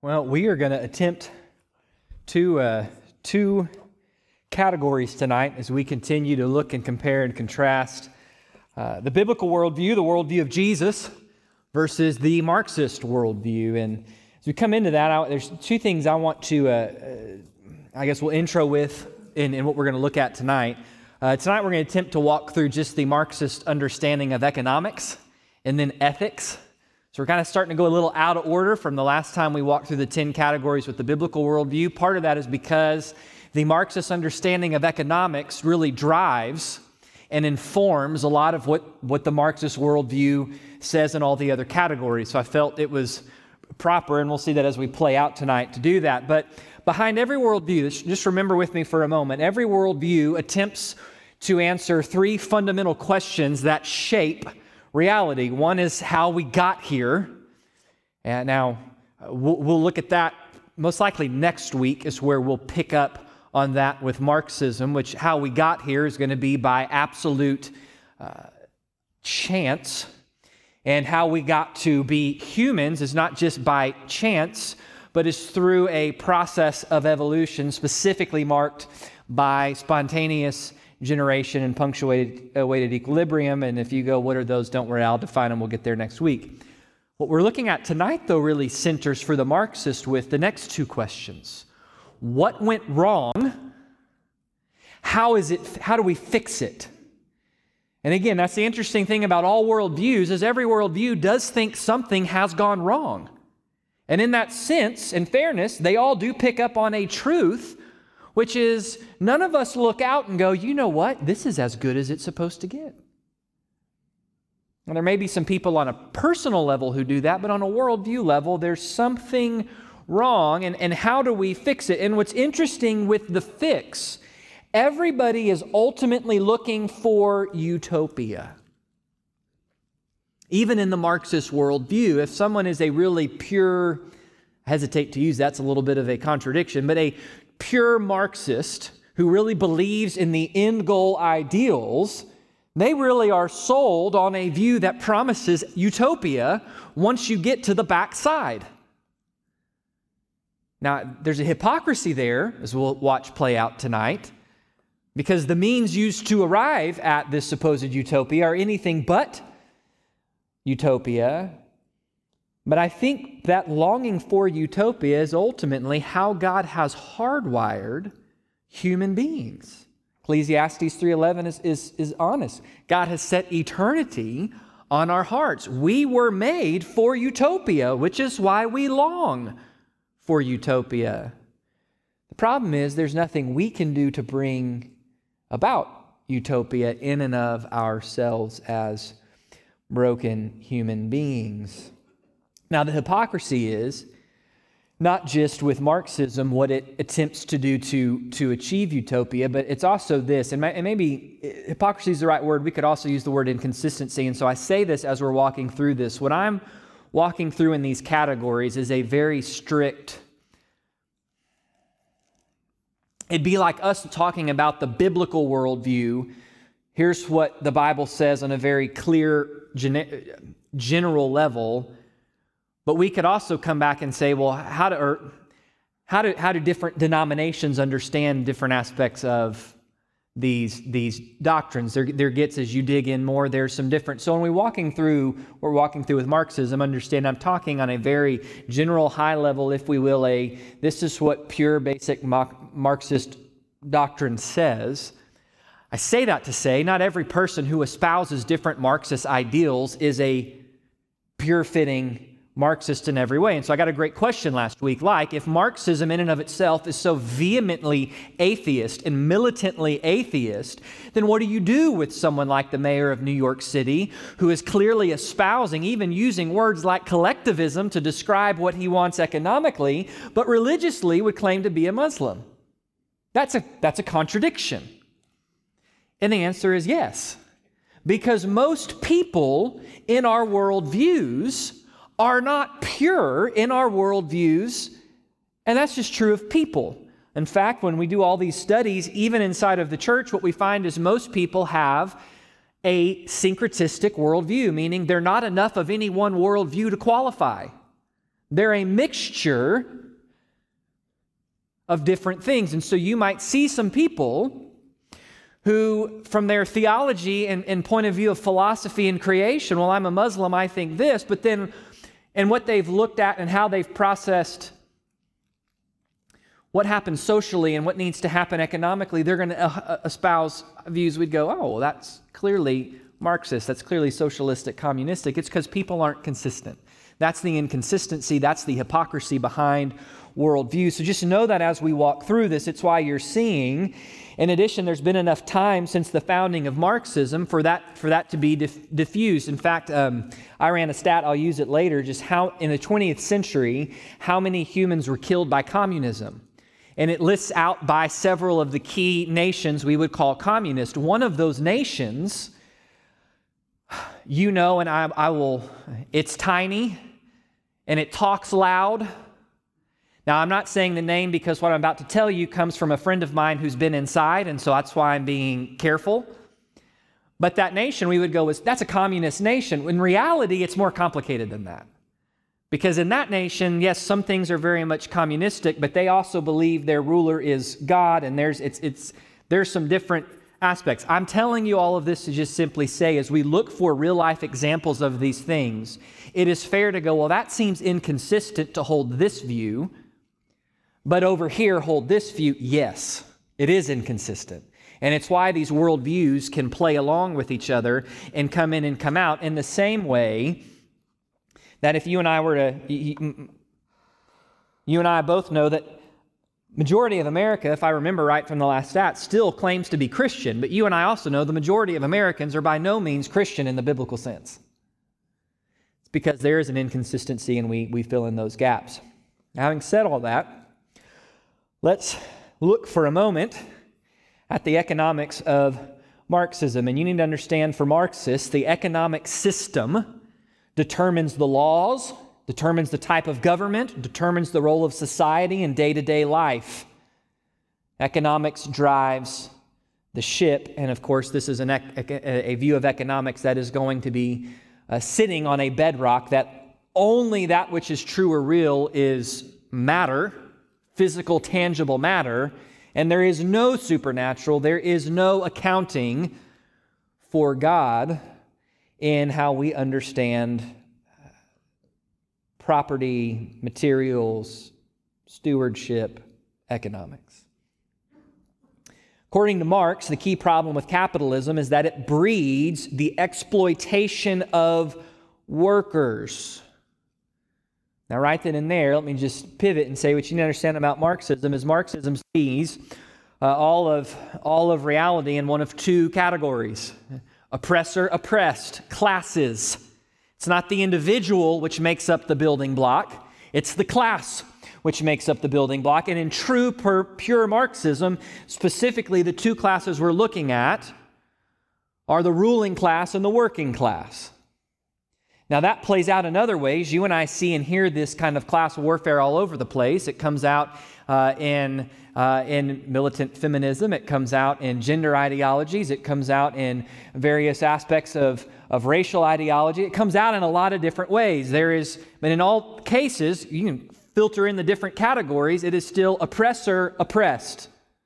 Well, we are going to attempt two categories tonight as we continue to look and compare and contrast the biblical worldview, the worldview of Jesus, versus the Marxist worldview. And as we come into that, there's two things I want to, we'll intro with in what we're going to look at tonight. Tonight we're going to attempt to walk through just the Marxist understanding of economics and then ethics. So we're kind of starting to go a little out of order from the last time we walked through the 10 categories with the biblical worldview. Part of that is because the Marxist understanding of economics really drives and informs a lot of what the Marxist worldview says in all the other categories. So I felt it was proper, and we'll see that as we play out tonight, to do that. But behind every worldview, just remember with me for a moment, every worldview attempts to answer three fundamental questions that shape reality. One is how we got here. And now we'll look at that most likely next week is where we'll pick up on that with Marxism, which how we got here is going to be by absolute chance. And how we got to be humans is not just by chance, but is through a process of evolution specifically marked by spontaneous generation and punctuated equilibrium. And if you go, what are those? Don't worry, I'll define them. We'll get there next week. What we're looking at tonight, though, really centers for the Marxist with the next two questions. What went wrong? How do we fix it? And again, that's the interesting thing about all worldviews is every worldview does think something has gone wrong. And in that sense, in fairness, they all do pick up on a truth, which is none of us look out and go, you know what, this is as good as it's supposed to get. And there may be some people on a personal level who do that, but on a worldview level, there's something wrong, and how do we fix it? And what's interesting with the fix, everybody is ultimately looking for utopia. Even in the Marxist worldview, if someone is a really pure, I hesitate to use that's a little bit of a contradiction, but a pure Marxist who really believes in the end goal ideals, they really are sold on a view that promises utopia once you get to the backside. Now, there's a hypocrisy there, as we'll watch play out tonight, because the means used to arrive at this supposed utopia are anything but utopia. But I think that longing for utopia is ultimately how God has hardwired human beings. Ecclesiastes 3:11 is honest. God has set eternity on our hearts. We were made for utopia, which is why we long for utopia. The problem is there's nothing we can do to bring about utopia in and of ourselves as broken human beings. Now, the hypocrisy is not just with Marxism what it attempts to do to achieve utopia, but it's also this, and maybe hypocrisy is the right word. We could also use the word inconsistency, and so I say this as we're walking through this. What I'm walking through in these categories is a very strict, it'd be like us talking about the biblical worldview. Here's what the Bible says on a very clear, general level. But we could also come back and say, well, how do different denominations understand different aspects of these doctrines? There gets, as you dig in more, there's some different. So when we're walking through with Marxism, understand I'm talking on a very general, high level, if we will, this is what pure, basic Marxist doctrine says. I say that to say not every person who espouses different Marxist ideals is a pure-fitting Marxist in every way. And so I got a great question last week, like if Marxism in and of itself is so vehemently atheist and militantly atheist, then what do you do with someone like the mayor of New York City who is clearly espousing, even using words like collectivism to describe what he wants economically, but religiously would claim to be a Muslim? That's a contradiction. And the answer is yes. Because most people in our worldviews are not pure in our worldviews, and that's just true of people. In fact, when we do all these studies, even inside of the church, what we find is most people have a syncretistic worldview, meaning they're not enough of any one worldview to qualify. They're a mixture of different things. And so you might see some people who, from their theology and point of view of philosophy and creation, well, I'm a Muslim, I think this, but then, and what they've looked at and how they've processed what happens socially and what needs to happen economically, they're going to espouse views we'd go, oh, well, that's clearly Marxist, that's clearly socialistic, communistic. It's because people aren't consistent. That's the inconsistency, that's the hypocrisy behind worldview. So just know that as we walk through this, it's why you're seeing, in addition, there's been enough time since the founding of Marxism for that to be diffused. In fact, I ran a stat, I'll use it later, just how in the 20th century, how many humans were killed by communism. And it lists out by several of the key nations we would call communist. One of those nations, and I will, it's tiny and it talks loud. Now, I'm not saying the name because what I'm about to tell you comes from a friend of mine who's been inside, and so that's why I'm being careful. But that nation, we would go, that's a communist nation. In reality, it's more complicated than that. Because in that nation, yes, some things are very much communistic, but they also believe their ruler is God, and there's some different aspects. I'm telling you all of this to just simply say, as we look for real-life examples of these things, it is fair to go, well, that seems inconsistent to hold this view, but over here, hold this view. Yes, it is inconsistent. And it's why these worldviews can play along with each other and come in and come out in the same way that if you and I were to, you and I both know that majority of America, if I remember right from the last stat, still claims to be Christian. But you and I also know the majority of Americans are by no means Christian in the biblical sense. It's because there is an inconsistency and we fill in those gaps. Now, having said all that, let's look for a moment at the economics of Marxism. And you need to understand, for Marxists, the economic system determines the laws, determines the type of government, determines the role of society in day-to-day life. Economics drives the ship, and of course, this is a view of economics that is going to be sitting on a bedrock that only that which is true or real is matter, physical, tangible matter, and there is no supernatural, there is no accounting for God in how we understand property, materials, stewardship, economics. According to Marx, the key problem with capitalism is that it breeds the exploitation of workers. Now, right then and there, let me just pivot and say what you need to understand about Marxism is Marxism sees all of reality in one of two categories: oppressor, oppressed, classes. It's not the individual which makes up the building block, it's the class which makes up the building block. And in true pure Marxism, specifically the two classes we're looking at are the ruling class and the working class. Now that plays out in other ways. You and I see and hear this kind of class warfare all over the place. It comes out in militant feminism. It comes out in gender ideologies. It comes out in various aspects of racial ideology. It comes out in a lot of different ways. But in all cases, you can filter in the different categories. It is still oppressor, oppressed.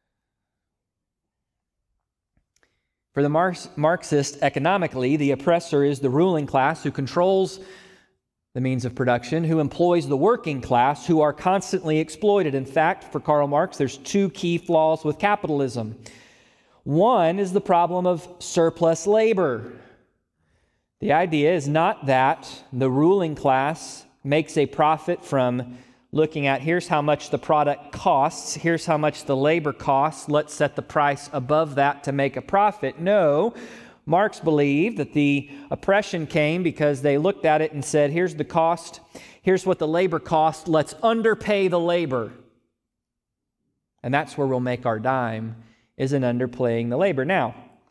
For the Marxist economically, the oppressor is the ruling class who controls the means of production, who employs the working class, who are constantly exploited. In fact, for Karl Marx, there's two key flaws with capitalism. One is the problem of surplus labor. The idea is not that the ruling class makes a profit from looking at here's how much the product costs, here's how much the labor costs, let's set the price above that to make a profit. No, Marx believed that the oppression came because they looked at it and said, here's the cost, here's what the labor costs, let's underpay the labor. And that's where we'll make our dime, is in underpaying the labor. Now,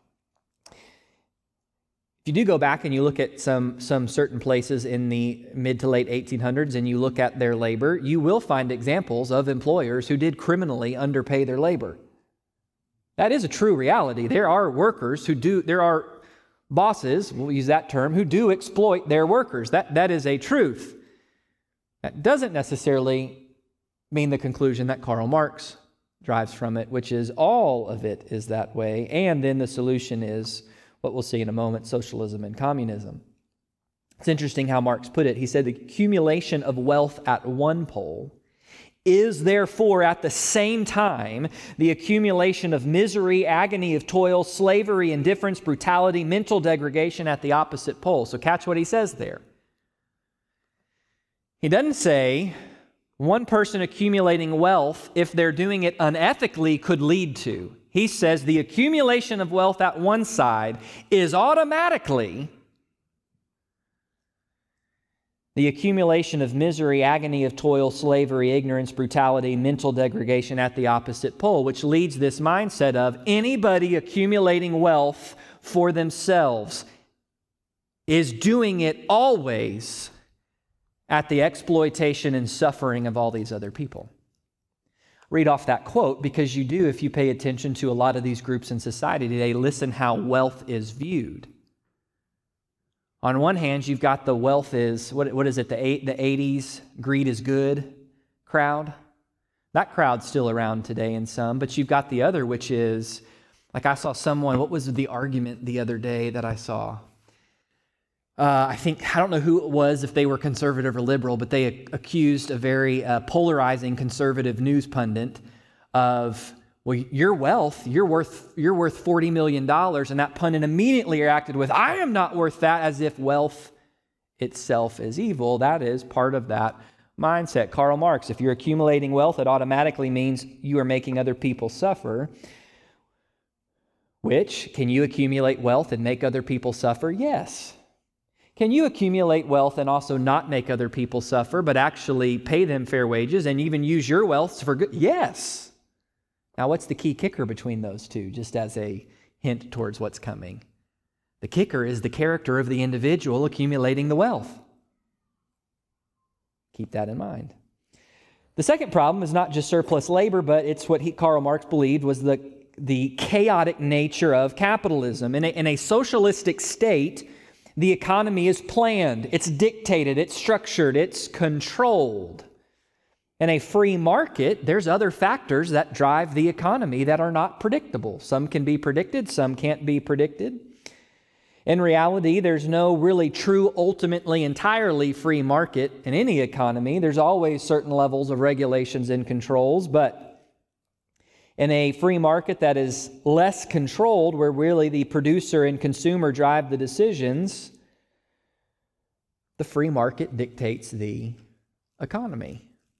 if you do go back and you look at some certain places in the mid to late 1800s and you look at their labor, you will find examples of employers who did criminally underpay their labor. That is a true reality. There are workers there are bosses, we'll use that term, who do exploit their workers. That is a truth. That doesn't necessarily mean the conclusion that Karl Marx drives from it, which is all of it is that way, and then the solution is what we'll see in a moment, socialism and communism. It's interesting how Marx put it. He said the accumulation of wealth at one pole is therefore at the same time the accumulation of misery, agony of toil, slavery, indifference, brutality, mental degradation at the opposite pole. So catch what he says there. He doesn't say one person accumulating wealth, if they're doing it unethically, could lead to. He says the accumulation of wealth at one side is automatically the accumulation of misery, agony of toil, slavery, ignorance, brutality, mental degradation at the opposite pole, which leads this mindset of anybody accumulating wealth for themselves is doing it always at the exploitation and suffering of all these other people. Read off that quote, because you do if you pay attention to a lot of these groups in society today. Listen how wealth is viewed. On one hand, you've got the wealth is, what is it, the 80s, greed is good crowd. That crowd's still around today in some, but you've got the other, which is, like I saw someone, what was the argument the other day that I saw? I don't know who it was, if they were conservative or liberal, but they accused a very polarizing conservative news pundit of, well, your wealth, you're worth $40 million, and that pundit immediately reacted with, I am not worth that, as if wealth itself is evil. That is part of that mindset. Karl Marx, if you're accumulating wealth, it automatically means you are making other people suffer. Which, can you accumulate wealth and make other people suffer? Yes. Can you accumulate wealth and also not make other people suffer, but actually pay them fair wages and even use your wealth for good? Yes. Now, what's the key kicker between those two, just as a hint towards what's coming? The kicker is the character of the individual accumulating the wealth. Keep that in mind. The second problem is not just surplus labor, but it's what Karl Marx believed was the chaotic nature of capitalism. In a socialistic state, the economy is planned, it's dictated, it's structured, it's controlled. In a free market, there's other factors that drive the economy that are not predictable. Some can be predicted, some can't be predicted. In reality, there's no really true, ultimately, entirely free market in any economy. There's always certain levels of regulations and controls, but in a free market that is less controlled, where really the producer and consumer drive the decisions, the free market dictates the economy.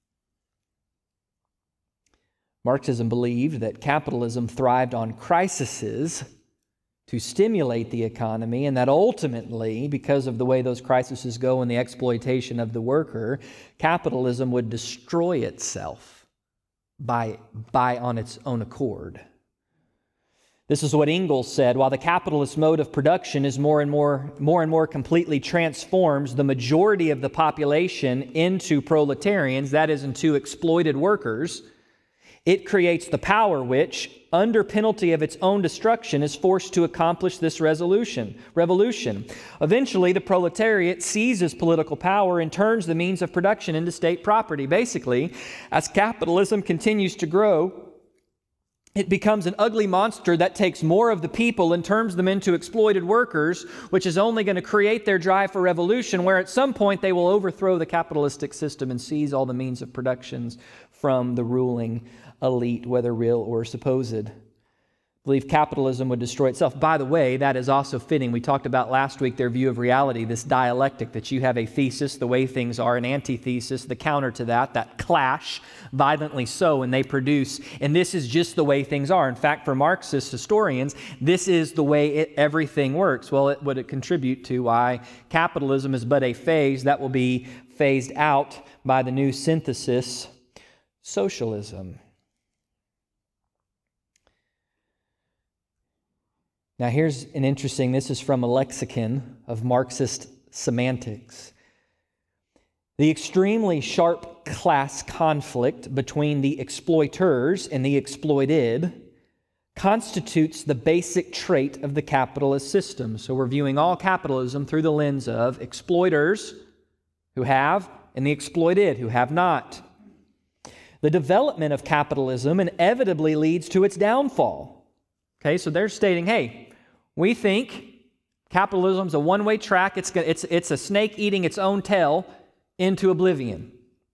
Marxism believed that capitalism thrived on crises to stimulate the economy, and that ultimately, because of the way those crises go and the exploitation of the worker, capitalism would destroy itself by on its own accord. This is what Engels said: while the capitalist mode of production is more and more completely transforms the majority of the population into proletarians, that is, into exploited workers, it creates the power which, under penalty of its own destruction, is forced to accomplish this revolution. Eventually, the proletariat seizes political power and turns the means of production into state property. Basically, as capitalism continues to grow, it becomes an ugly monster that takes more of the people and turns them into exploited workers, which is only going to create their drive for revolution, where at some point they will overthrow the capitalistic system and seize all the means of productions from the ruling elite, whether real or supposed. Believe capitalism would destroy itself. By the way, that is also fitting. We talked about last week their view of reality, this dialectic, that you have a thesis, the way things are, an antithesis, the counter to that clash violently so, and they produce, and this is just the way things are. In fact, for Marxist historians, this is the way everything works. Well, would it contribute to why capitalism is but a phase that will be phased out by the new synthesis, socialism. Now here's an interesting, this is from a lexicon of Marxist semantics. The extremely sharp class conflict between the exploiters and the exploited constitutes the basic trait of the capitalist system. So we're viewing all capitalism through the lens of exploiters who have and the exploited who have not. The development of capitalism inevitably leads to its downfall. Okay, so they're stating, hey, we think capitalism's a one-way track. It's a snake eating its own tail into oblivion.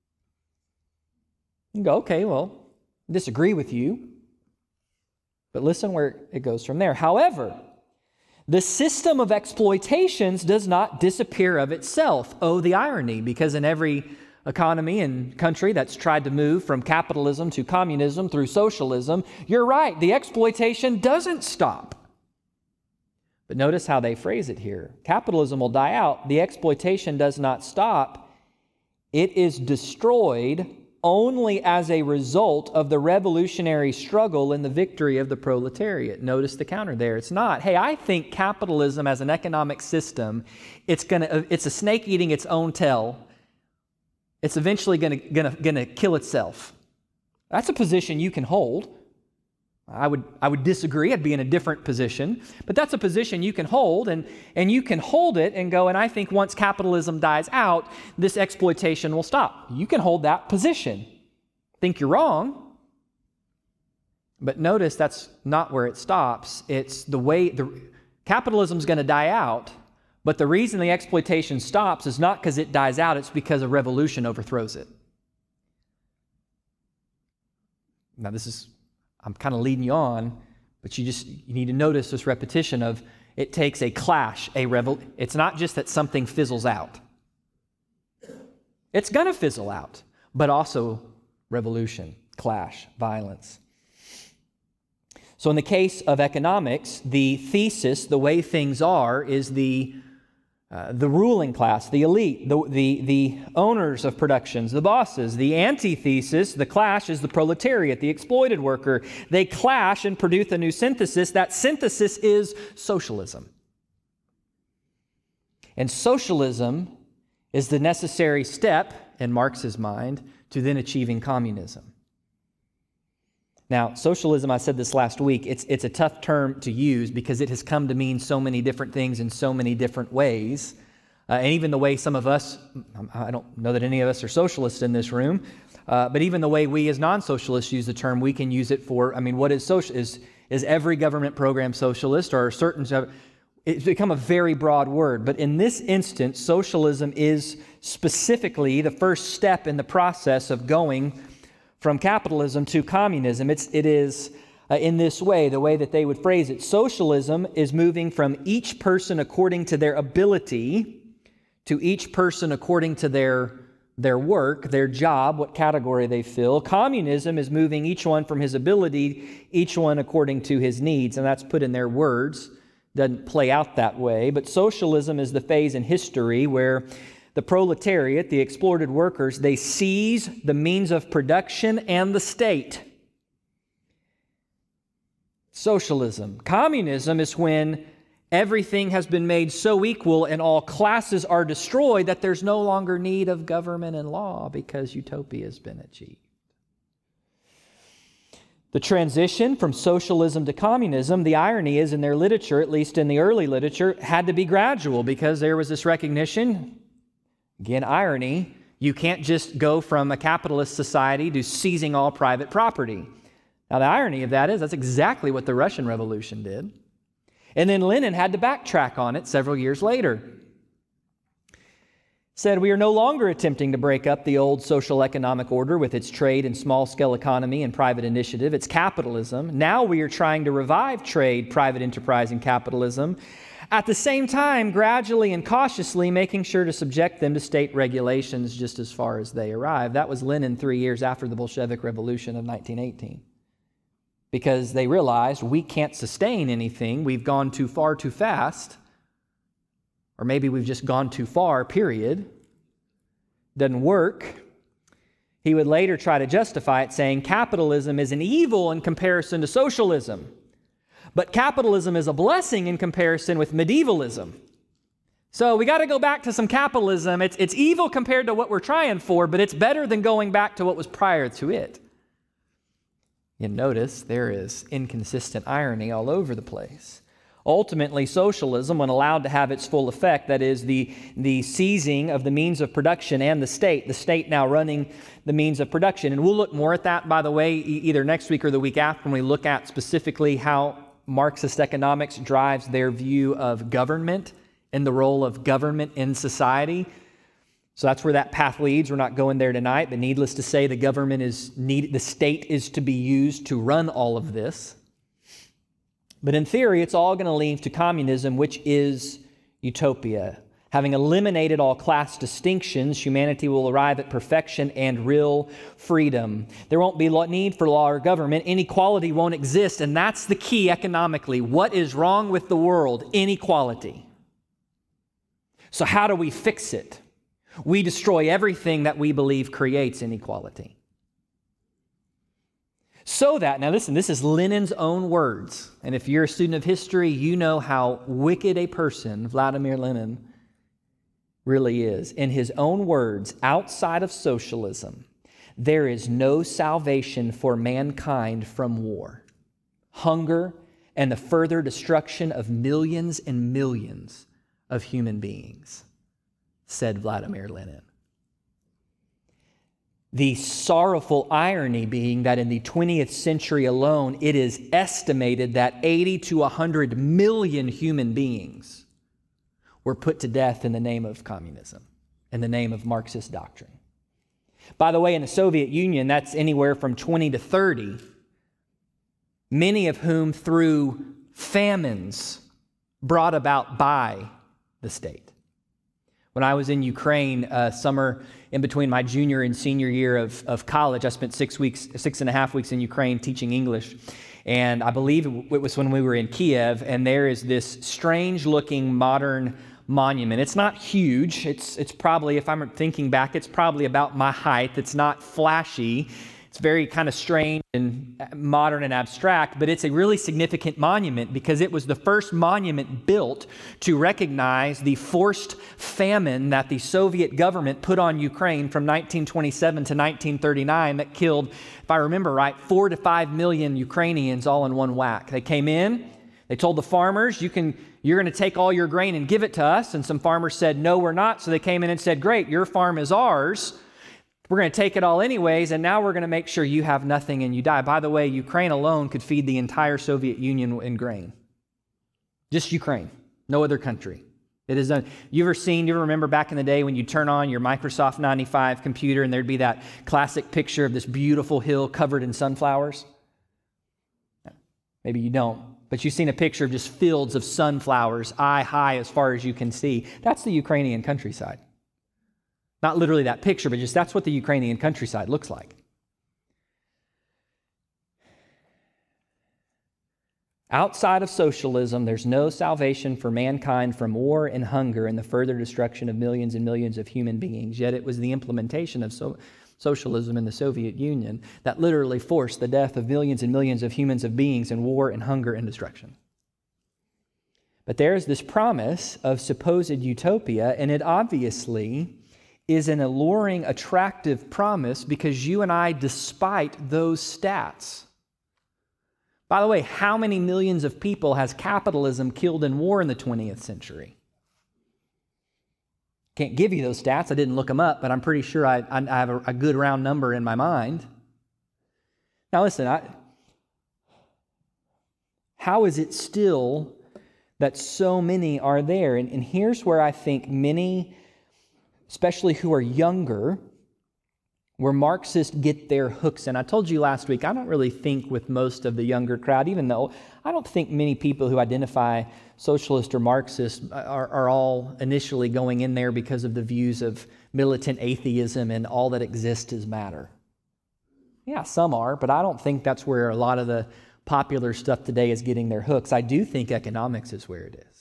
You go, okay, well, I disagree with you. But listen where it goes from there. However, the system of exploitations does not disappear of itself. Oh, the irony, because in every economy and country that's tried to move from capitalism to communism through socialism, you're right, the exploitation doesn't stop. But notice how they phrase it here. Capitalism will die out. The exploitation does not stop. It is destroyed only as a result of the revolutionary struggle and the victory of the proletariat. Notice the counter there. It's not, hey, I think capitalism as an economic system, it's a snake eating its own tail. It's eventually gonna kill itself. That's a position you can hold. I would disagree. I'd be in a different position. But that's a position you can hold, and you can hold it and go, and I think once capitalism dies out, this exploitation will stop. You can hold that position. Think you're wrong. But notice that's not where it stops. It's the way capitalism's going to die out, but the reason the exploitation stops is not because it dies out, it's because a revolution overthrows it. Now I'm kind of leading you on, but you need to notice this repetition of it takes a clash, it's not just that something fizzles out. It's going to fizzle out, but also revolution, clash, violence. So in the case of economics, the thesis, the way things are, is the ruling class, the elite, the owners of productions, the bosses. The antithesis, the clash, is the proletariat, the exploited worker. They clash and produce a new synthesis. That synthesis is socialism. And socialism is the necessary step, in Marx's mind, to then achieving communism. Now, socialism, I said this last week, it's a tough term to use because it has come to mean so many different things in so many different ways. And even the way some of us, I don't know that any of us are socialists in this room, but even the way we as non-socialists use the term, we can use it for, what is social? Is every government program socialist, or certain, it's become a very broad word. But in this instance, socialism is specifically the first step in the process of going from capitalism to communism. It is in this way, the way that they would phrase it. Socialism is moving from each person according to their ability to each person according to their work, their job, what category they fill. Communism is moving each one from his ability, each one according to his needs, and that's put in their words. Doesn't play out that way, but socialism is the phase in history where the proletariat, the exploited workers, they seize the means of production and the state. Socialism. Communism is when everything has been made so equal and all classes are destroyed that there's no longer need of government and law because utopia has been achieved. The transition from socialism to communism, the irony is in their literature, at least in the early literature, had to be gradual because there was this recognition. Again, irony, you can't just go from a capitalist society to seizing all private property. Now, the irony of that is that's exactly what the Russian Revolution did. And then Lenin had to backtrack on it several years later. Said, we are no longer attempting to break up the old social economic order with its trade and small-scale economy and private initiative. It's capitalism. Now we are trying to revive trade, private enterprise, and capitalism. At the same time, gradually and cautiously making sure to subject them to state regulations just as far as they arrive. That was Lenin 3 years after the Bolshevik Revolution of 1918. Because they realized we can't sustain anything. We've gone too far too fast. Or maybe we've just gone too far, period. Doesn't work. He would later try to justify it, saying capitalism is an evil in comparison to socialism. But capitalism is a blessing in comparison with medievalism. So we got to go back to some capitalism. It's evil compared to what we're trying for, but it's better than going back to what was prior to it. You notice there is inconsistent irony all over the place. Ultimately, socialism, when allowed to have its full effect, that is, the seizing of the means of production and the state now running the means of production. And we'll look more at that, by the way, either next week or the week after, when we look at specifically how Marxist economics drives their view of government and the role of government in society. So that's where that path leads. We're not going there tonight, but needless to say, the state is to be used to run all of this. But in theory, it's all going to lead to communism, which is utopia. Having eliminated all class distinctions, humanity will arrive at perfection and real freedom. There won't be need for law or government. Inequality won't exist, and that's the key economically. What is wrong with the world? Inequality. So how do we fix it? We destroy everything that we believe creates inequality. So that, now listen, this is Lenin's own words. And if you're a student of history, you know how wicked a person Vladimir Lenin really is. In his own words, outside of socialism, there is no salvation for mankind from war, hunger, and the further destruction of millions and millions of human beings, said Vladimir Lenin. The sorrowful irony being that in the 20th century alone, it is estimated that 80 to 100 million human beings were put to death in the name of communism, in the name of Marxist doctrine. By the way, in the Soviet Union, that's anywhere from 20 to 30, many of whom through famines brought about by the state. When I was in Ukraine summer in between my junior and senior year of college, I spent 6.5 weeks in Ukraine teaching English. And I believe it was when we were in Kiev, and there is this strange-looking modern monument. It's not huge. It's probably, if I'm thinking back, it's probably about my height. It's not flashy. It's very kind of strange and modern and abstract, but it's a really significant monument because it was the first monument built to recognize the forced famine that the Soviet government put on Ukraine from 1927 to 1939 that killed, if I remember right, 4 to 5 million Ukrainians all in one whack. They came in, they told the farmers, you're going to take all your grain and give it to us, and some farmers said, no, we're not. So they came in and said, great, your farm is ours. We're going to take it all anyways, and now we're going to make sure you have nothing and you die. By the way, Ukraine alone could feed the entire Soviet Union in grain. Just Ukraine, no other country. It is done. You ever remember back in the day when you turn on your Microsoft 95 computer and there'd be that classic picture of this beautiful hill covered in sunflowers? Maybe you don't, but you've seen a picture of just fields of sunflowers, eye high as far as you can see. That's the Ukrainian countryside. Not literally that picture, but just that's what the Ukrainian countryside looks like. Outside of socialism, there's no salvation for mankind from war and hunger and the further destruction of millions and millions of human beings. Yet it was the implementation of socialism in the Soviet Union that literally forced the death of millions and millions of humans of beings in war and hunger and destruction. But there's this promise of supposed utopia, and it obviously is an alluring, attractive promise because you and I, despite those stats. By the way, how many millions of people has capitalism killed in war in the 20th century? Can't give you those stats. I didn't look them up, but I'm pretty sure I have a good round number in my mind. Now listen, how is it still that so many are there? And here's where I think many, especially who are younger, where Marxists get their hooks in. I told you last week, I don't really think with most of the younger crowd, even though I don't think many people who identify socialist or Marxist are all initially going in there because of the views of militant atheism and all that exists is matter. Yeah, some are, but I don't think that's where a lot of the popular stuff today is getting their hooks. I do think economics is where it is.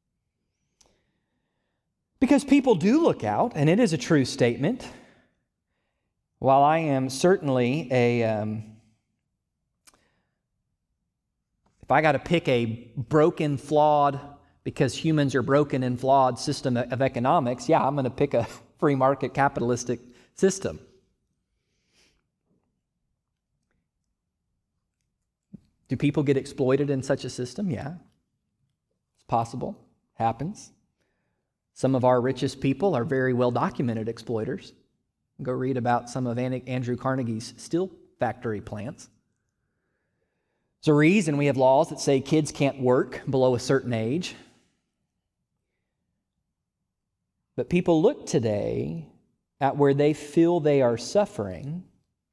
Because people do look out, and it is a true statement. While I am certainly if I got to pick a broken, flawed, because humans are broken and flawed system of economics, yeah, I'm going to pick a free market capitalistic system. Do people get exploited in such a system? Yeah. Possible. Happens. Some of our richest people are very well-documented exploiters. Go read about some of Andrew Carnegie's steel factory plants. There's a reason we have laws that say kids can't work below a certain age. But people look today at where they feel they are suffering.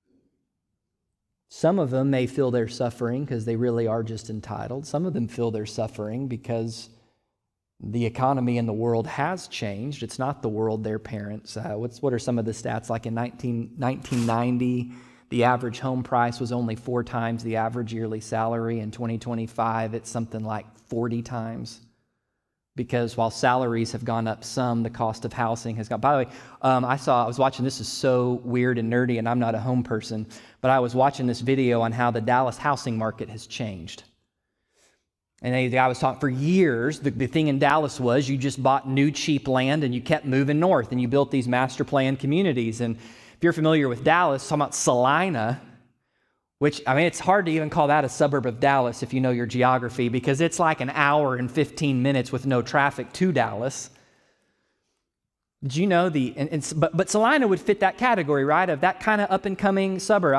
Some of them may feel they're suffering because they really are just entitled. Some of them feel they're suffering because the economy in the world has changed. It's not the world their parents. What are some of the stats? Like in 1990, the average home price was only 4 times the average yearly salary. In 2025, it's something like 40 times. Because while salaries have gone up some, the cost of housing has gone. By the way, I was watching, this is so weird and nerdy, and I'm not a home person, but I was watching this video on how the Dallas housing market has changed. And the guy was talking for years, the thing in Dallas was you just bought new cheap land and you kept moving north and you built these master plan communities. And if you're familiar with Dallas, talking about Salina, which, I mean, it's hard to even call that a suburb of Dallas if you know your geography, because it's like an hour and 15 minutes with no traffic to Dallas. Did you know but Salina would fit that category, right? Of that kind of up and coming suburb.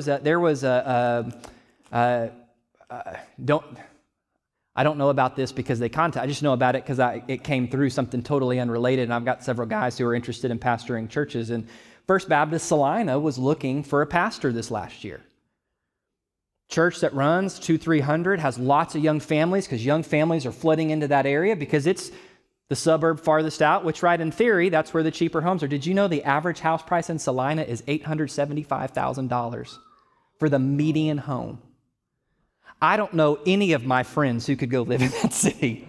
I don't know about this because I just know about it because it came through something totally unrelated, and I've got several guys who are interested in pastoring churches, and First Baptist Salina was looking for a pastor this last year. Church that runs 200-300, has lots of young families because young families are flooding into that area because it's the suburb farthest out, which, right, in theory, that's where the cheaper homes are. Did you know the average house price in Salina is $875,000 for the median home? I don't know any of my friends who could go live in that city.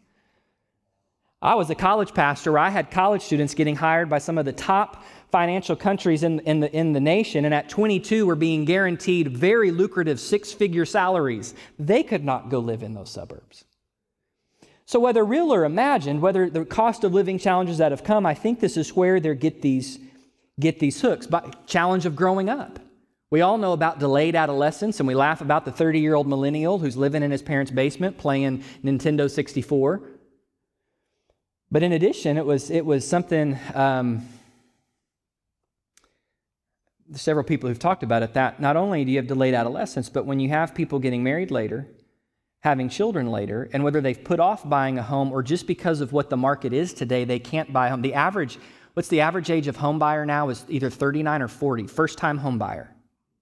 I was a college pastor where I had college students getting hired by some of the top financial countries in the nation, and at 22 were being guaranteed very lucrative 6-figure salaries. They could not go live in those suburbs. So whether real or imagined, whether the cost of living challenges that have come, I think this is where they get these hooks. But challenge of growing up. We all know about delayed adolescence, and we laugh about the 30-year-old millennial who's living in his parents' basement playing Nintendo 64. But in addition, it was something, several people who've talked about it, that not only do you have delayed adolescence, but when you have people getting married later, having children later, and whether they've put off buying a home or just because of what the market is today, they can't buy a home. What's the average age of home buyer now is either 39 or 40, first-time home buyer.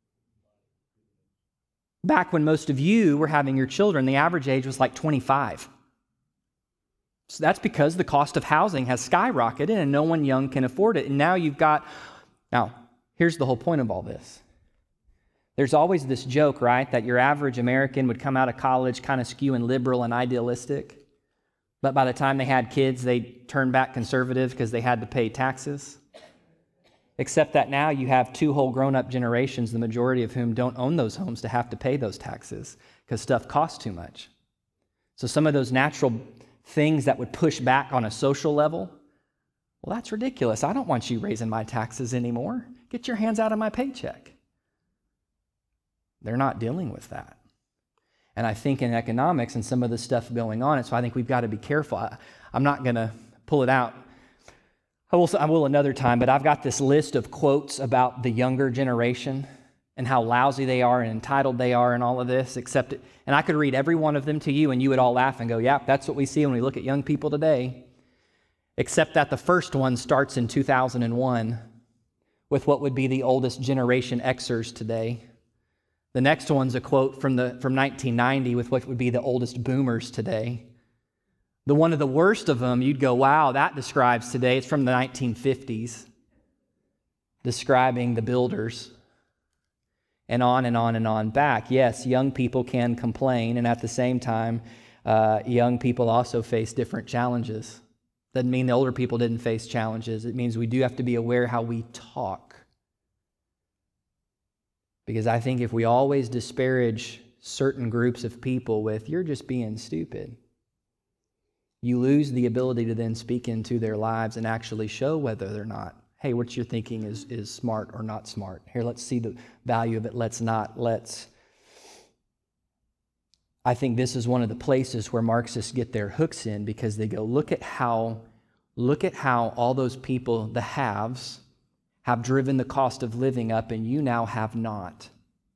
Back when most of you were having your children, the average age was like 25. So that's because the cost of housing has skyrocketed and no one young can afford it. And now here's the whole point of all this. There's always this joke, right, that your average American would come out of college kind of skewing liberal and idealistic, but by the time they had kids, they turned back conservative because they had to pay taxes. Except that now you have 2 whole grown-up generations, the majority of whom don't own those homes to have to pay those taxes because stuff costs too much. So some of those natural things that would push back on a social level, well, that's ridiculous. I don't want you raising my taxes anymore. Get your hands out of my paycheck. They're not dealing with that. And I think in economics and some of the stuff going on, and so I think we've got to be careful. I'm not going to pull it out. I will another time, but I've got this list of quotes about the younger generation and how lousy they are and entitled they are and all of this, and I could read every one of them to you and you would all laugh and go, yeah, that's what we see when we look at young people today. Except that the first one starts in 2001 with what would be the oldest Generation Xers today. The next one's a quote from 1990 with what would be the oldest boomers today. The one of the worst of them, you'd go, wow, that describes today. It's from the 1950s, describing the builders, and on and on and on back. Yes, young people can complain, and at the same time, young people also face different challenges. Doesn't mean the older people didn't face challenges. It means we do have to be aware how we talk. Because I think if we always disparage certain groups of people with, you're just being stupid, you lose the ability to then speak into their lives and actually show whether they're not, hey, what you're thinking is smart or not smart. Here, let's see the value of it. Let's not. I think this is one of the places where Marxists get their hooks in, because they go, look at how all those people, the haves, have driven the cost of living up, and you now have not.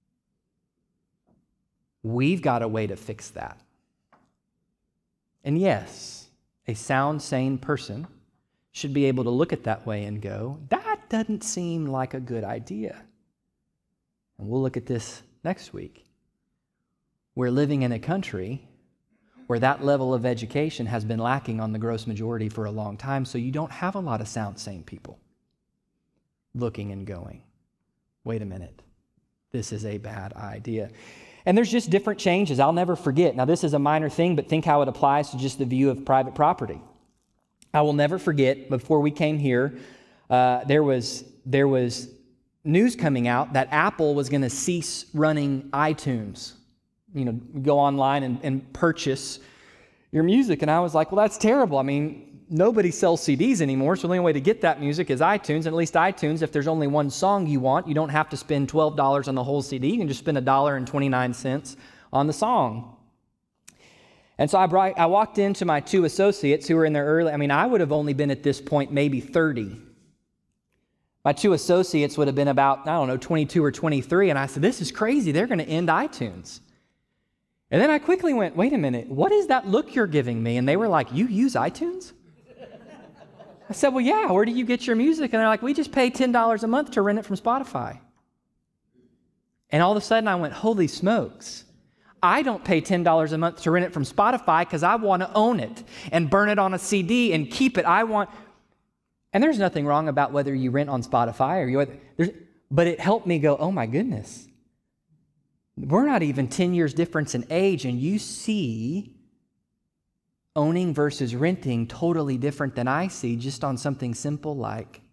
We've got a way to fix that. And yes, a sound, sane person should be able to look at that way and go, that doesn't seem like a good idea. And we'll look at this next week. We're living in a country where that level of education has been lacking on the gross majority for a long time, so you don't have a lot of sound, sane people looking and going, wait a minute, this is a bad idea. And there's just different changes. I'll never forget. Now, this is a minor thing, but think how it applies to just the view of private property. I will never forget, before we came here, there was news coming out that Apple was going to cease running iTunes. You know, go online and purchase your music. And I was like, well, that's terrible. I mean, nobody sells CDs anymore, so the only way to get that music is iTunes. And at least iTunes, if there's only one song you want, you don't have to spend $12 on the whole CD. You can just spend $1.29 on the song. And so I walked into my two associates who were in their early, I would have only been at this point maybe 30. My two associates would have been about, 22 or 23. And I said, this is crazy. They're going to end iTunes. And then I quickly went, wait a minute, what is that look you're giving me? And they were like, you use iTunes? I said, well, yeah, where do you get your music? And they're like, we just pay $10 a month to rent it from Spotify. And all of a sudden I went, holy smokes. I don't pay $10 a month to rent it from Spotify because I want to own it and burn it on a CD and keep it. And there's nothing wrong about whether you rent on Spotify but it helped me go, oh my goodness. We're not even 10 years difference in age, and you see owning versus renting totally different than I see just on something simple like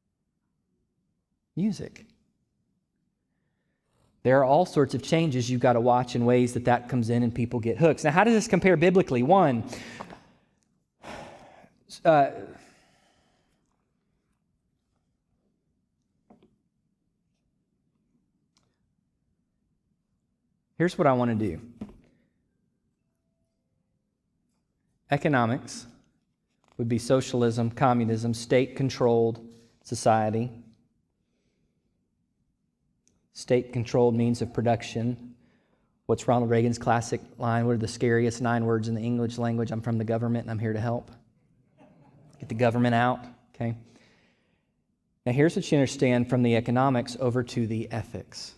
music. There are all sorts of changes you've got to watch in ways that comes in and people get hooks. Now, how does this compare biblically? One, here's what I want to do. Economics would be socialism, communism, state-controlled society. State-controlled means of production. What's Ronald Reagan's classic line? What are the scariest 9 words in the English language? I'm from the government and I'm here to help. Get the government out, okay? Now here's what you understand from the economics over to the ethics.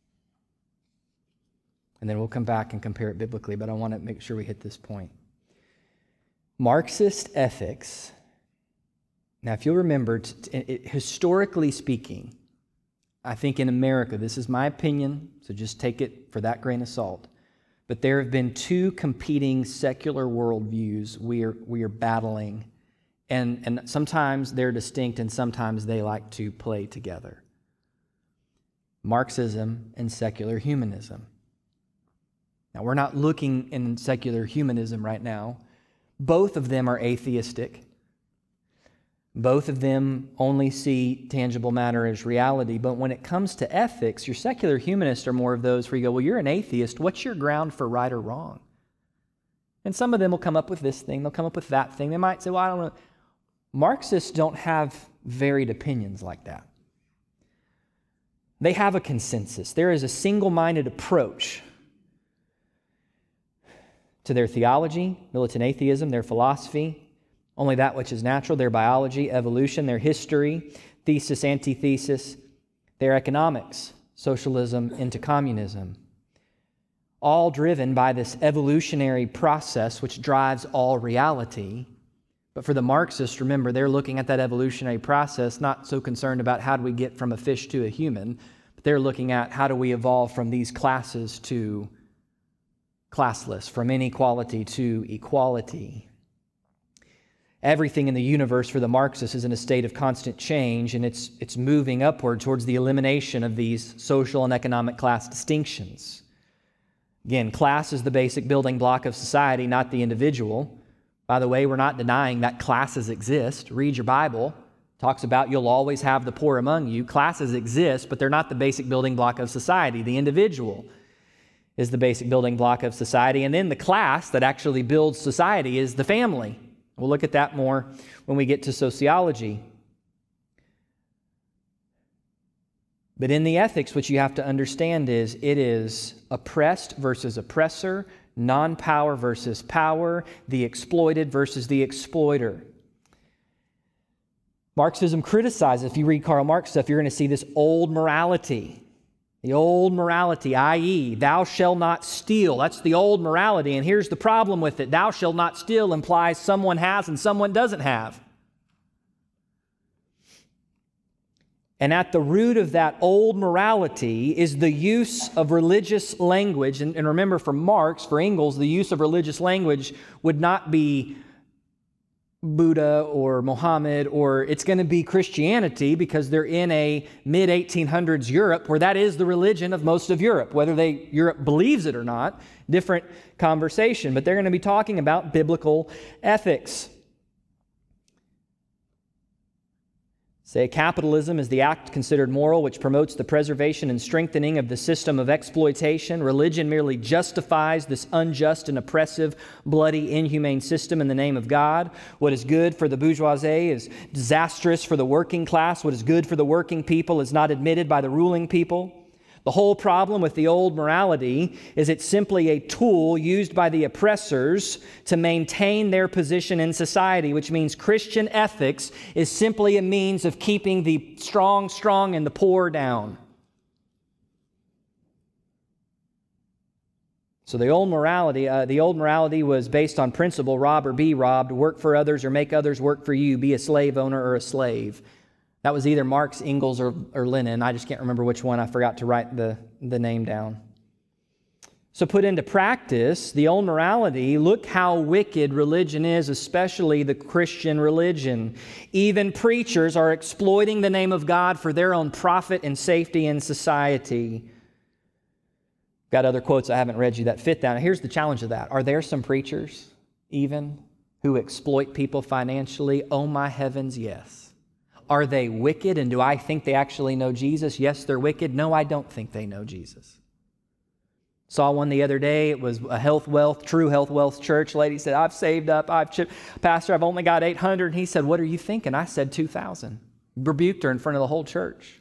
And then we'll come back and compare it biblically, but I want to make sure we hit this point. Marxist ethics, now if you'll remember, historically speaking, I think in America, this is my opinion, so just take it for that grain of salt, but there have been two competing secular worldviews we are battling, and sometimes they're distinct and sometimes they like to play together. Marxism and secular humanism. Now, we're not looking in secular humanism right now. Both of them are atheistic. Both of them only see tangible matter as reality. But when it comes to ethics, your secular humanists are more of those where you go, well, you're an atheist. What's your ground for right or wrong? And some of them will come up with this thing. They'll come up with that thing. They might say, well, I don't know. Marxists don't have varied opinions like that. They have a consensus. There is a single-minded approach to their theology, militant atheism, their philosophy, only that which is natural, their biology, evolution, their history, thesis, antithesis, their economics, socialism into communism. All driven by this evolutionary process which drives all reality. But for the Marxists, remember, they're looking at that evolutionary process, not so concerned about how do we get from a fish to a human, but they're looking at how do we evolve from these classes to classless, from inequality to equality. Everything in the universe for the Marxists is in a state of constant change, and it's moving upward towards the elimination of these social and economic class distinctions. Again, class is the basic building block of society, not the individual. By the way, we're not denying that classes exist. Read your Bible. It talks about you'll always have the poor among you. Classes exist, but they're not the basic building block of society, the individual. is the basic building block of society. And then the class that actually builds society is the family. We'll look at that more when we get to sociology. But in the ethics, what you have to understand is it is oppressed versus oppressor, non-power versus power, the exploited versus the exploiter. Marxism criticizes, if you read Karl Marx stuff, you're going to see this old morality. The old morality, i.e., thou shalt not steal. That's the old morality. And here's the problem with it. Thou shalt not steal implies someone has and someone doesn't have. And at the root of that old morality is the use of religious language. And remember, for Marx, for Engels, the use of religious language would not be Buddha or Muhammad, or it's going to be Christianity, because they're in a mid-1800s Europe where that is the religion of most of Europe. Whether Europe believes it or not, different conversation. But they're going to be talking about biblical ethics. Say capitalism is the act considered moral which promotes the preservation and strengthening of the system of exploitation. Religion merely justifies this unjust and oppressive, bloody, inhumane system in the name of God. What is good for the bourgeoisie is disastrous for the working class. What is good for the working people is not admitted by the ruling people. The whole problem with the old morality is it's simply a tool used by the oppressors to maintain their position in society, which means Christian ethics is simply a means of keeping the strong strong and the poor down. So the old morality was based on principle: rob or be robbed, work for others or make others work for you, be a slave owner or a slave. That was either Marx, Engels, or Lenin. I just can't remember which one. I forgot to write the name down. So put into practice, the old morality, look how wicked religion is, especially the Christian religion. Even preachers are exploiting the name of God for their own profit and safety in society. Got other quotes I haven't read you that fit that. Here's the challenge of that. Are there some preachers, even, who exploit people financially? Oh my heavens, yes. Are they wicked, and do I think they actually know Jesus? Yes, they're wicked. No, I don't think they know Jesus. Saw one the other day. It was a True Health Wealth church. Lady said, I've saved up. Pastor, I've only got 800. And he said, what are you thinking? I said 2,000. Rebuked her in front of the whole church.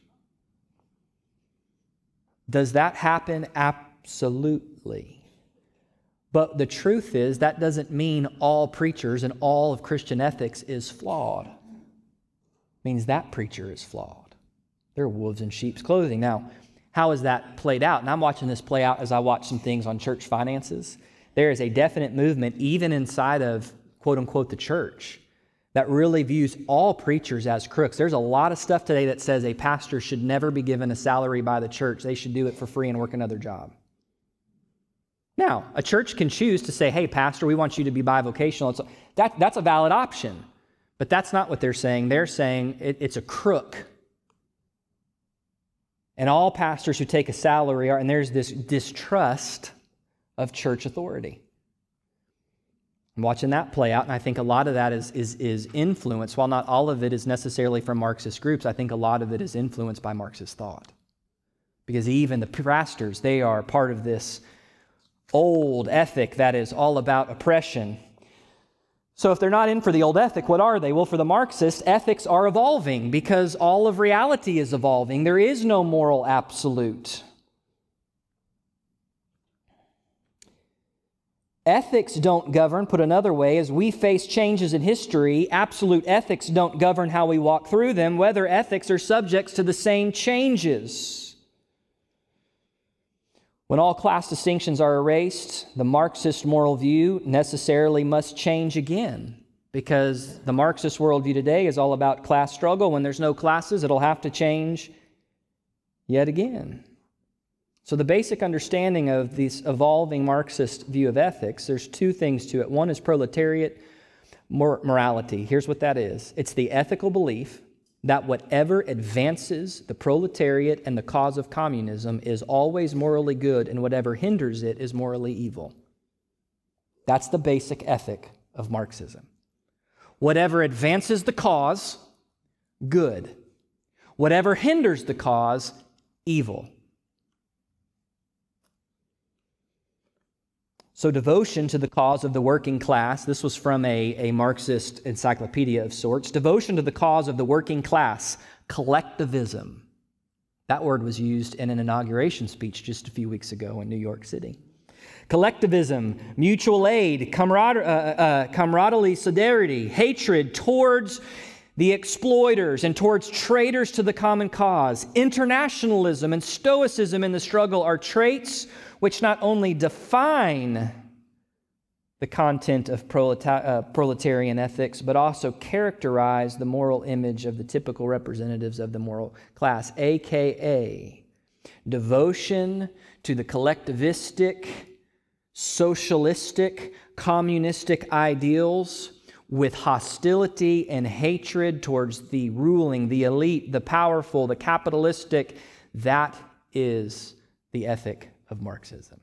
Does that happen? Absolutely. But the truth is, that doesn't mean all preachers and all of Christian ethics is flawed. Means that preacher is flawed. They're wolves in sheep's clothing. Now, how is that played out? And I'm watching this play out as I watch some things on church finances. There is a definite movement, even inside of, quote unquote, the church, that really views all preachers as crooks. There's a lot of stuff today that says a pastor should never be given a salary by the church. They should do it for free and work another job. Now, a church can choose to say, hey, pastor, we want you to be bivocational. That's a valid option. But that's not what they're saying. They're saying it's a crook. And all pastors who take a salary and there's this distrust of church authority. I'm watching that play out, and I think a lot of that is influenced. While not all of it is necessarily from Marxist groups, I think a lot of it is influenced by Marxist thought. Because even the pastors, they are part of this old ethic that is all about oppression. So if they're not in for the old ethic, what are they? Well, for the Marxists, ethics are evolving because all of reality is evolving. There is no moral absolute. Ethics don't govern, put another way, as we face changes in history, absolute ethics don't govern how we walk through them, whether ethics are subjects to the same changes. When all class distinctions are erased, the Marxist moral view necessarily must change again, because the Marxist worldview today is all about class struggle. When there's no classes, it'll have to change yet again. So the basic understanding of this evolving Marxist view of ethics, there's two things to it. One is proletariat morality. Here's what that is. It's the ethical belief that whatever advances the proletariat and the cause of communism is always morally good, and whatever hinders it is morally evil. That's the basic ethic of Marxism. Whatever advances the cause, good. Whatever hinders the cause, evil. So devotion to the cause of the working class, this was from a Marxist encyclopedia of sorts, devotion to the cause of the working class, collectivism. That word was used in an inauguration speech just a few weeks ago in New York City. Collectivism, mutual aid, camaraderie, solidarity, hatred towards the exploiters and towards traitors to the common cause. Internationalism and stoicism in the struggle are traits which not only define the content of proletarian ethics, but also characterize the moral image of the typical representatives of the moral class, aka devotion to the collectivistic, socialistic, communistic ideals with hostility and hatred towards the ruling, the elite, the powerful, the capitalistic. That is the ethic of Marxism.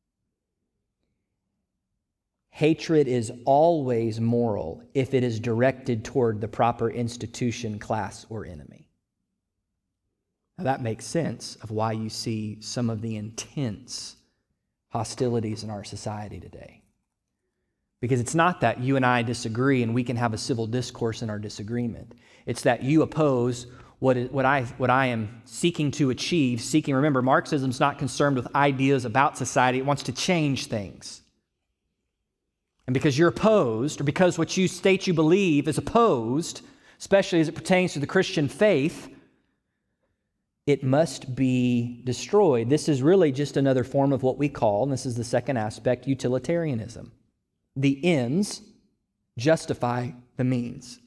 Hatred is always moral if it is directed toward the proper institution, class, or enemy. Now that makes sense of why you see some of the intense hostilities in our society today. Because it's not that you and I disagree and we can have a civil discourse in our disagreement. It's that you oppose what I am seeking to achieve. Remember, Marxism's not concerned with ideas about society. It wants to change things. And because you're opposed, or because what you state you believe is opposed, especially as it pertains to the Christian faith, it must be destroyed. This is really just another form of what we call, and this is the second aspect, utilitarianism. The ends justify the means.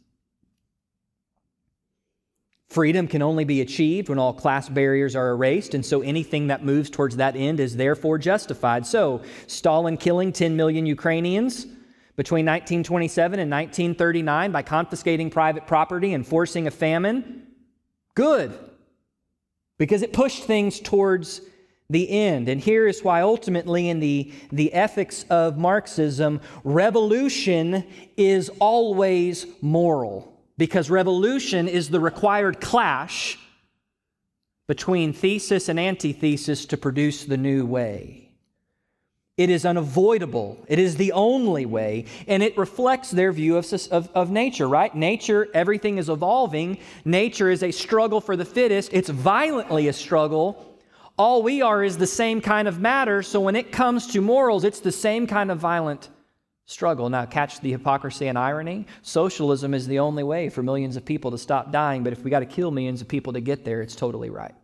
Freedom can only be achieved when all class barriers are erased, and so anything that moves towards that end is therefore justified. So, Stalin killing 10 million Ukrainians between 1927 and 1939 by confiscating private property and forcing a famine, good, because it pushed things towards the end. And here is why ultimately in the ethics of Marxism, revolution is always moral. Because revolution is the required clash between thesis and antithesis to produce the new way. It is unavoidable. It is the only way, and it reflects their view of nature, right? Nature, everything is evolving. Nature is a struggle for the fittest. It's violently a struggle. All we are is the same kind of matter, so when it comes to morals, it's the same kind of violent struggle. Now, catch the hypocrisy and irony. Socialism is the only way for millions of people to stop dying, but if we got to kill millions of people to get there, it's totally right.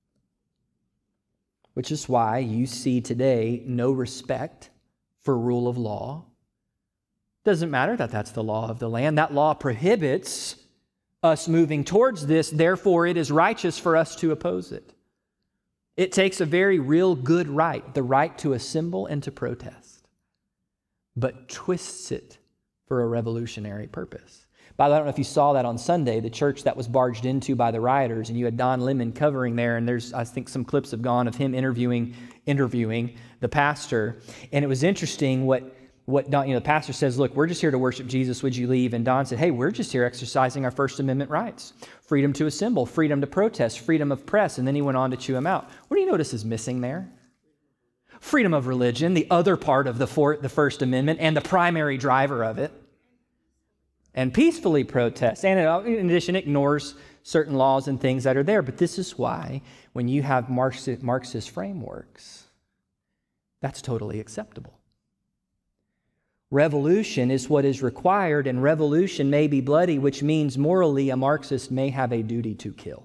Which is why you see today no respect for rule of law. Doesn't matter that that's the law of the land. That law prohibits us moving towards this, therefore it is righteous for us to oppose it. It takes a very real good right, the right to assemble and to protest, but twists it for a revolutionary purpose. By the way, I don't know if you saw that on Sunday, the church that was barged into by the rioters, and you had Don Lemon covering there, and there's, I think, some clips have gone of him interviewing the pastor. And it was interesting what Don, the pastor says, look, we're just here to worship Jesus, would you leave? And Don said, hey, we're just here exercising our First Amendment rights. Freedom to assemble, freedom to protest, freedom of press. And then he went on to chew him out. What do you notice is missing there? Freedom of religion, the other part of the First Amendment and the primary driver of it. And peacefully protest. And in addition, ignores certain laws and things that are there. But this is why when you have Marxist frameworks, that's totally acceptable. Revolution is what is required, and revolution may be bloody, which means morally a Marxist may have a duty to kill.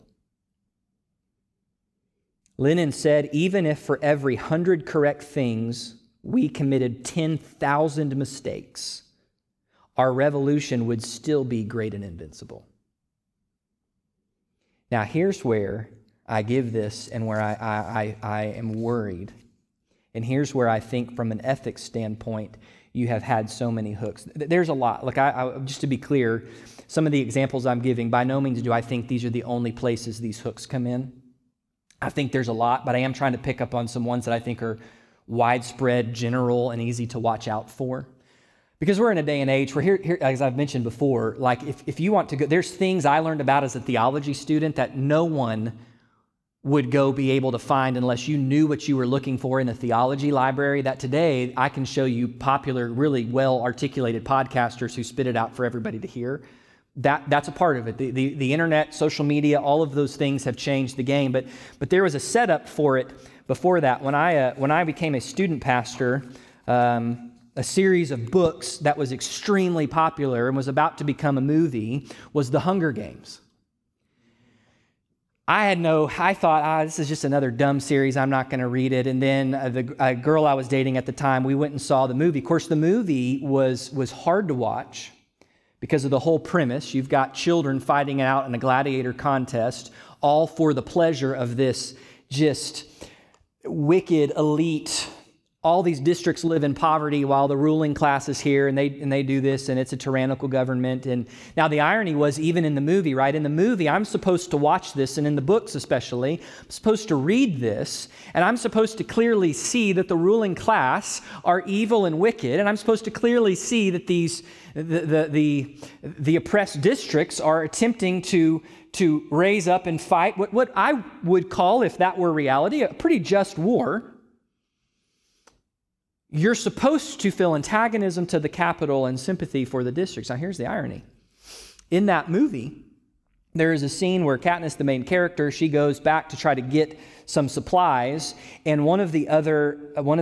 Lenin said, even if for every 100 correct things we committed 10,000 mistakes, our revolution would still be great and invincible. Now, here's where I give this and where I am worried. And here's where I think from an ethics standpoint, you have had so many hooks. There's a lot. Look, just to be clear, some of the examples I'm giving, by no means do I think these are the only places these hooks come in. I think there's a lot, but I am trying to pick up on some ones that I think are widespread, general, and easy to watch out for. Because we're in a day and age where here, as I've mentioned before, like if you want to go, there's things I learned about as a theology student that no one would go be able to find unless you knew what you were looking for in a theology library, that today I can show you popular, really well-articulated podcasters who spit it out for everybody to hear. That's a part of it. The internet, social media, all of those things have changed the game. But there was a setup for it before that. When I became a student pastor, a series of books that was extremely popular and was about to become a movie was The Hunger Games. I thought, this is just another dumb series, I'm not going to read it. And then a girl I was dating at the time, we went and saw the movie. Of course, the movie was hard to watch because of the whole premise. You've got children fighting out in a gladiator contest, all for the pleasure of this just wicked elite. All these districts live in poverty while the ruling class is here, and they do this, and it's a tyrannical government. And now the irony was, even in the movie, right? In the movie, I'm supposed to watch this, and in the books especially, I'm supposed to read this, and I'm supposed to clearly see that the ruling class are evil and wicked, and I'm supposed to clearly see that the oppressed districts are attempting to raise up and fight what I would call, if that were reality, a pretty just war. You're supposed to feel antagonism to the capital and sympathy for the districts. Now, here's the irony. In that movie, there is a scene where Katniss, the main character, she goes back to try to get some supplies, and one of the other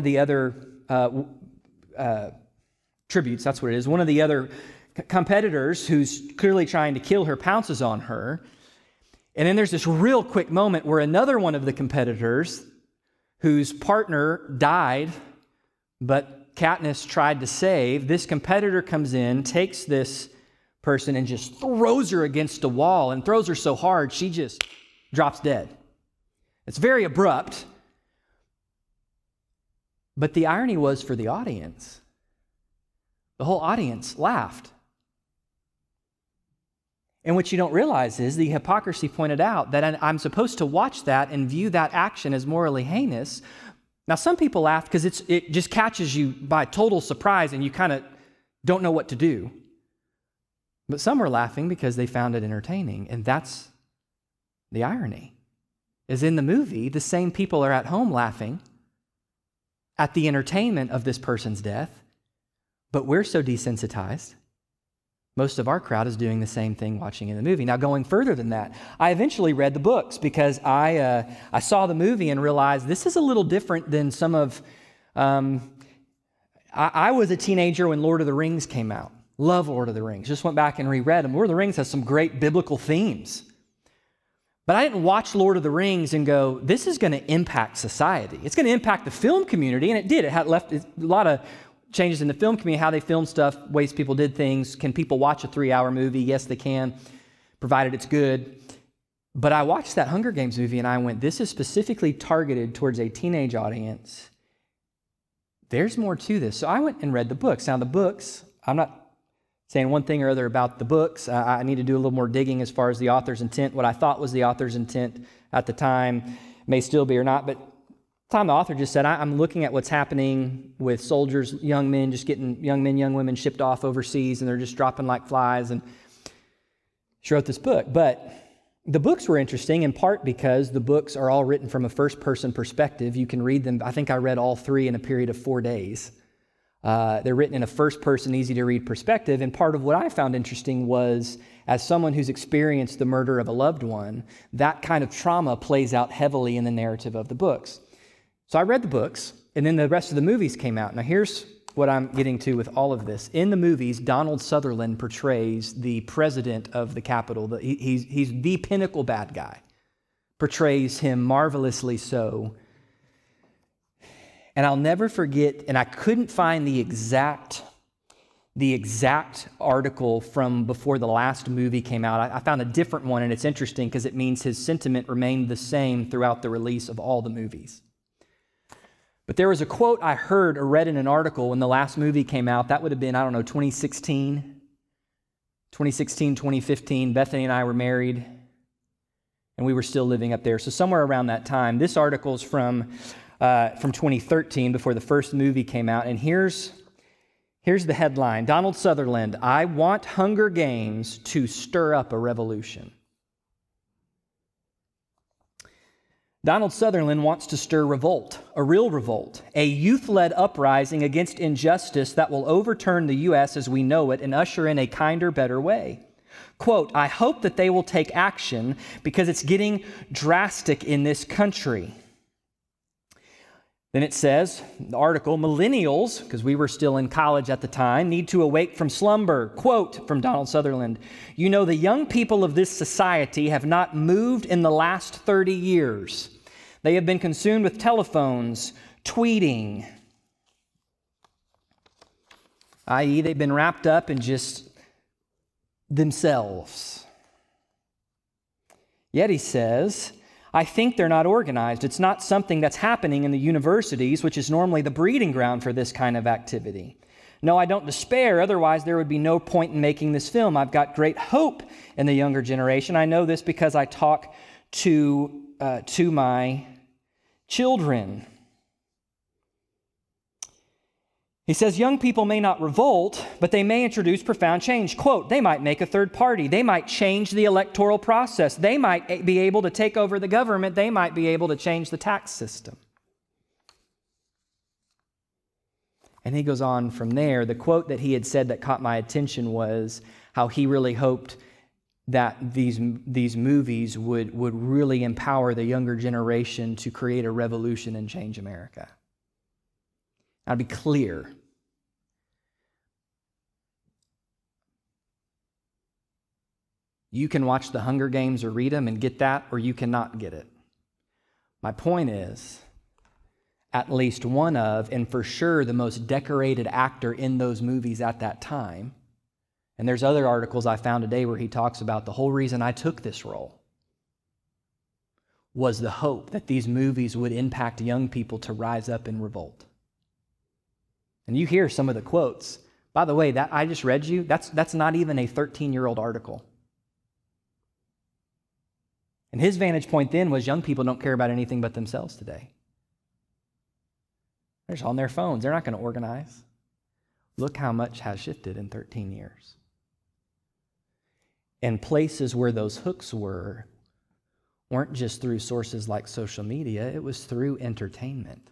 tributes, that's what it is, one of the other competitors who's clearly trying to kill her pounces on her. And then there's this real quick moment where another one of the competitors, whose partner died, but Katniss tried to save, this competitor comes in, takes this person and just throws her against a wall, and throws her so hard she just drops dead. It's very abrupt. But the irony was for the audience. The whole audience laughed. And what you don't realize is the hypocrisy pointed out that I'm supposed to watch that and view that action as morally heinous. Now, some people laugh because it just catches you by total surprise and you kind of don't know what to do. But some are laughing because they found it entertaining, and that's the irony. Is in the movie, the same people are at home laughing at the entertainment of this person's death, but we're so desensitized. Most of our crowd is doing the same thing watching in the movie. Now, going further than that, I eventually read the books because I saw the movie and realized this is a little different than some of... I was a teenager when Lord of the Rings came out. Love Lord of the Rings. Just went back and reread them. Lord of the Rings has some great biblical themes. But I didn't watch Lord of the Rings and go, this is going to impact society. It's going to impact the film community, and it did. It had left a lot of changes in the film community, how they film stuff, ways people did things. Can people watch a 3-hour movie? Yes, they can, provided it's good. But I watched that Hunger Games movie and I went, this is specifically targeted towards a teenage audience. There's more to this. So I went and read the books. Now the books, I'm not saying one thing or other about the books. I need to do a little more digging as far as the author's intent. What I thought was the author's intent at the time may still be or not, but time the author just said, I'm looking at what's happening with soldiers, young men, just getting young men, young women shipped off overseas, and they're just dropping like flies, and she wrote this book. But the books were interesting in part because the books are all written from a first-person perspective. You can read them. I think I read all 3 in a period of 4 days. They're written in a first-person, easy-to-read perspective, and part of what I found interesting was, as someone who's experienced the murder of a loved one, that kind of trauma plays out heavily in the narrative of the books. So I read the books, and then the rest of the movies came out. Now here's what I'm getting to with all of this. In the movies, Donald Sutherland portrays the president of the Capitol. He's the pinnacle bad guy. Portrays him marvelously so. And I'll never forget, and I couldn't find the exact article from before the last movie came out. I found a different one, and it's interesting because it means his sentiment remained the same throughout the release of all the movies. But there was a quote I heard or read in an article when the last movie came out. That would have been, 2016, 2015. Bethany and I were married, and we were still living up there. So somewhere around that time. This article is from 2013, before the first movie came out. And here's the headline. Donald Sutherland, I want Hunger Games to stir up a revolution. Donald Sutherland wants to stir revolt, a real revolt, a youth-led uprising against injustice that will overturn the U.S. as we know it and usher in a kinder, better way. Quote, I hope that they will take action because it's getting drastic in this country. Then it says, the article, millennials, because we were still in college at the time, need to awake from slumber. Quote from Donald Sutherland, you know, the young people of this society have not moved in the last 30 years. They have been consumed with telephones, tweeting, i.e., they've been wrapped up in just themselves. Yet he says, I think they're not organized. It's not something that's happening in the universities, which is normally the breeding ground for this kind of activity. No, I don't despair. Otherwise, there would be no point in making this film. I've got great hope in the younger generation. I know this because I talk to my children. He says, young people may not revolt, but they may introduce profound change. Quote, they might make a third party. They might change the electoral process. They might be able to take over the government. They might be able to change the tax system. And he goes on from there. The quote that he had said that caught my attention was how he really hoped that these movies would really empower the younger generation to create a revolution and change America. Now, to be clear, you can watch the Hunger Games or read them and get that, or you cannot get it. My point is, at least one of, and for sure the most decorated actor in those movies at that time, and there's other articles I found today where he talks about the whole reason I took this role was the hope that these movies would impact young people to rise up in revolt. And you hear some of the quotes. By the way, that I just read you, that's not even a 13-year-old article. And his vantage point then was young people don't care about anything but themselves today. They're just on their phones. They're not going to organize. Look how much has shifted in 13 years. And places where those hooks weren't just through sources like social media, it was through entertainment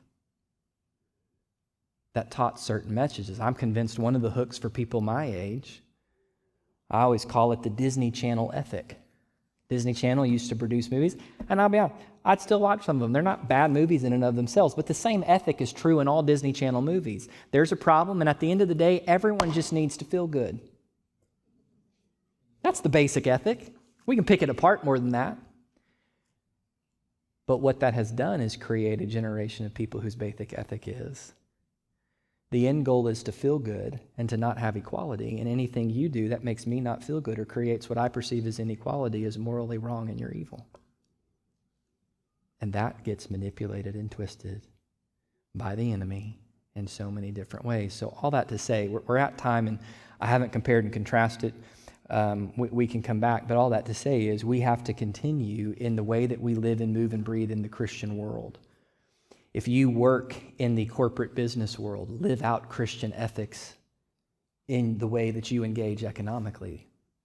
that taught certain messages. I'm convinced one of the hooks for people my age, I always call it the Disney Channel ethic. Disney Channel used to produce movies, and I'll be honest, I'd still watch some of them. They're not bad movies in and of themselves, but the same ethic is true in all Disney Channel movies. There's a problem, and at the end of the day, everyone just needs to feel good. That's the basic ethic. We can pick it apart more than that. But what that has done is create a generation of people whose basic ethic is the end goal is to feel good and to not have equality, and anything you do that makes me not feel good or creates what I perceive as inequality is morally wrong and you're evil. And that gets manipulated and twisted by the enemy in so many different ways. So all that to say, we're at time, and I haven't compared and contrasted. We can come back, but all that to say is we have to continue in the way that we live and move and breathe in the Christian world. If you work in the corporate business world, live out Christian ethics in the way that you engage economically.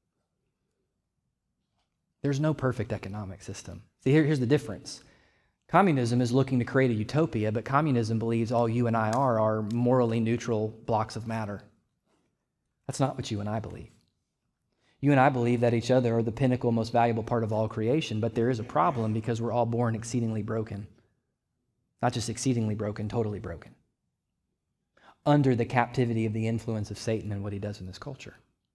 There's no perfect economic system. See, here's the difference. Communism is looking to create a utopia, but communism believes all you and I are morally neutral blocks of matter. That's not what you and I believe. You and I believe that each other are the pinnacle, most valuable part of all creation, but there is a problem because we're all born exceedingly broken. Not just exceedingly broken, totally broken. Under the captivity of the influence of Satan and what he does in this culture.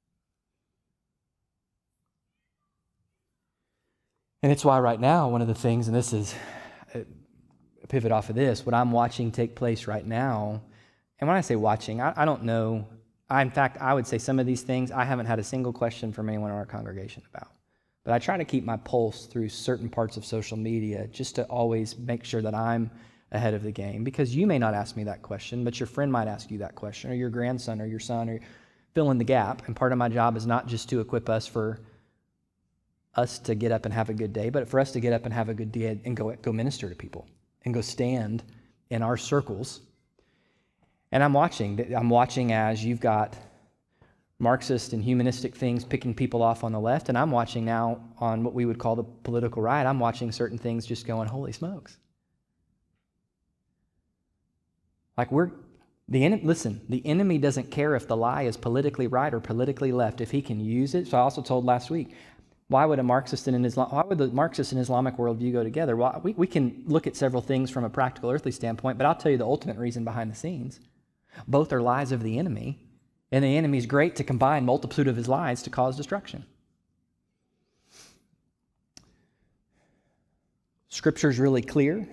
And it's why right now, one of the things, and this is a pivot off of this, what I'm watching take place right now, and when I say watching, I don't know, in fact, I would say some of these things I haven't had a single question from anyone in our congregation about. But I try to keep my pulse through certain parts of social media just to always make sure that I'm ahead of the game, because you may not ask me that question, but your friend might ask you that question, or your grandson or your son, or fill in the gap. And part of my job is not just to equip us for us to get up and have a good day, but for us to get up and have a good day and go minister to people and go stand in our circles. And I'm watching as you've got Marxist and humanistic things picking people off on the left, and I'm watching now on what we would call the political right, I'm watching certain things just going, holy smokes. Like listen, the enemy doesn't care if the lie is politically right or politically left, if he can use it. So I also told last week, why would the Marxist and Islamic worldview go together? Well, we can look at several things from a practical earthly standpoint, but I'll tell you the ultimate reason behind the scenes. Both are lies of the enemy, and the enemy is great to combine multitude of his lies to cause destruction. Scripture is really clear.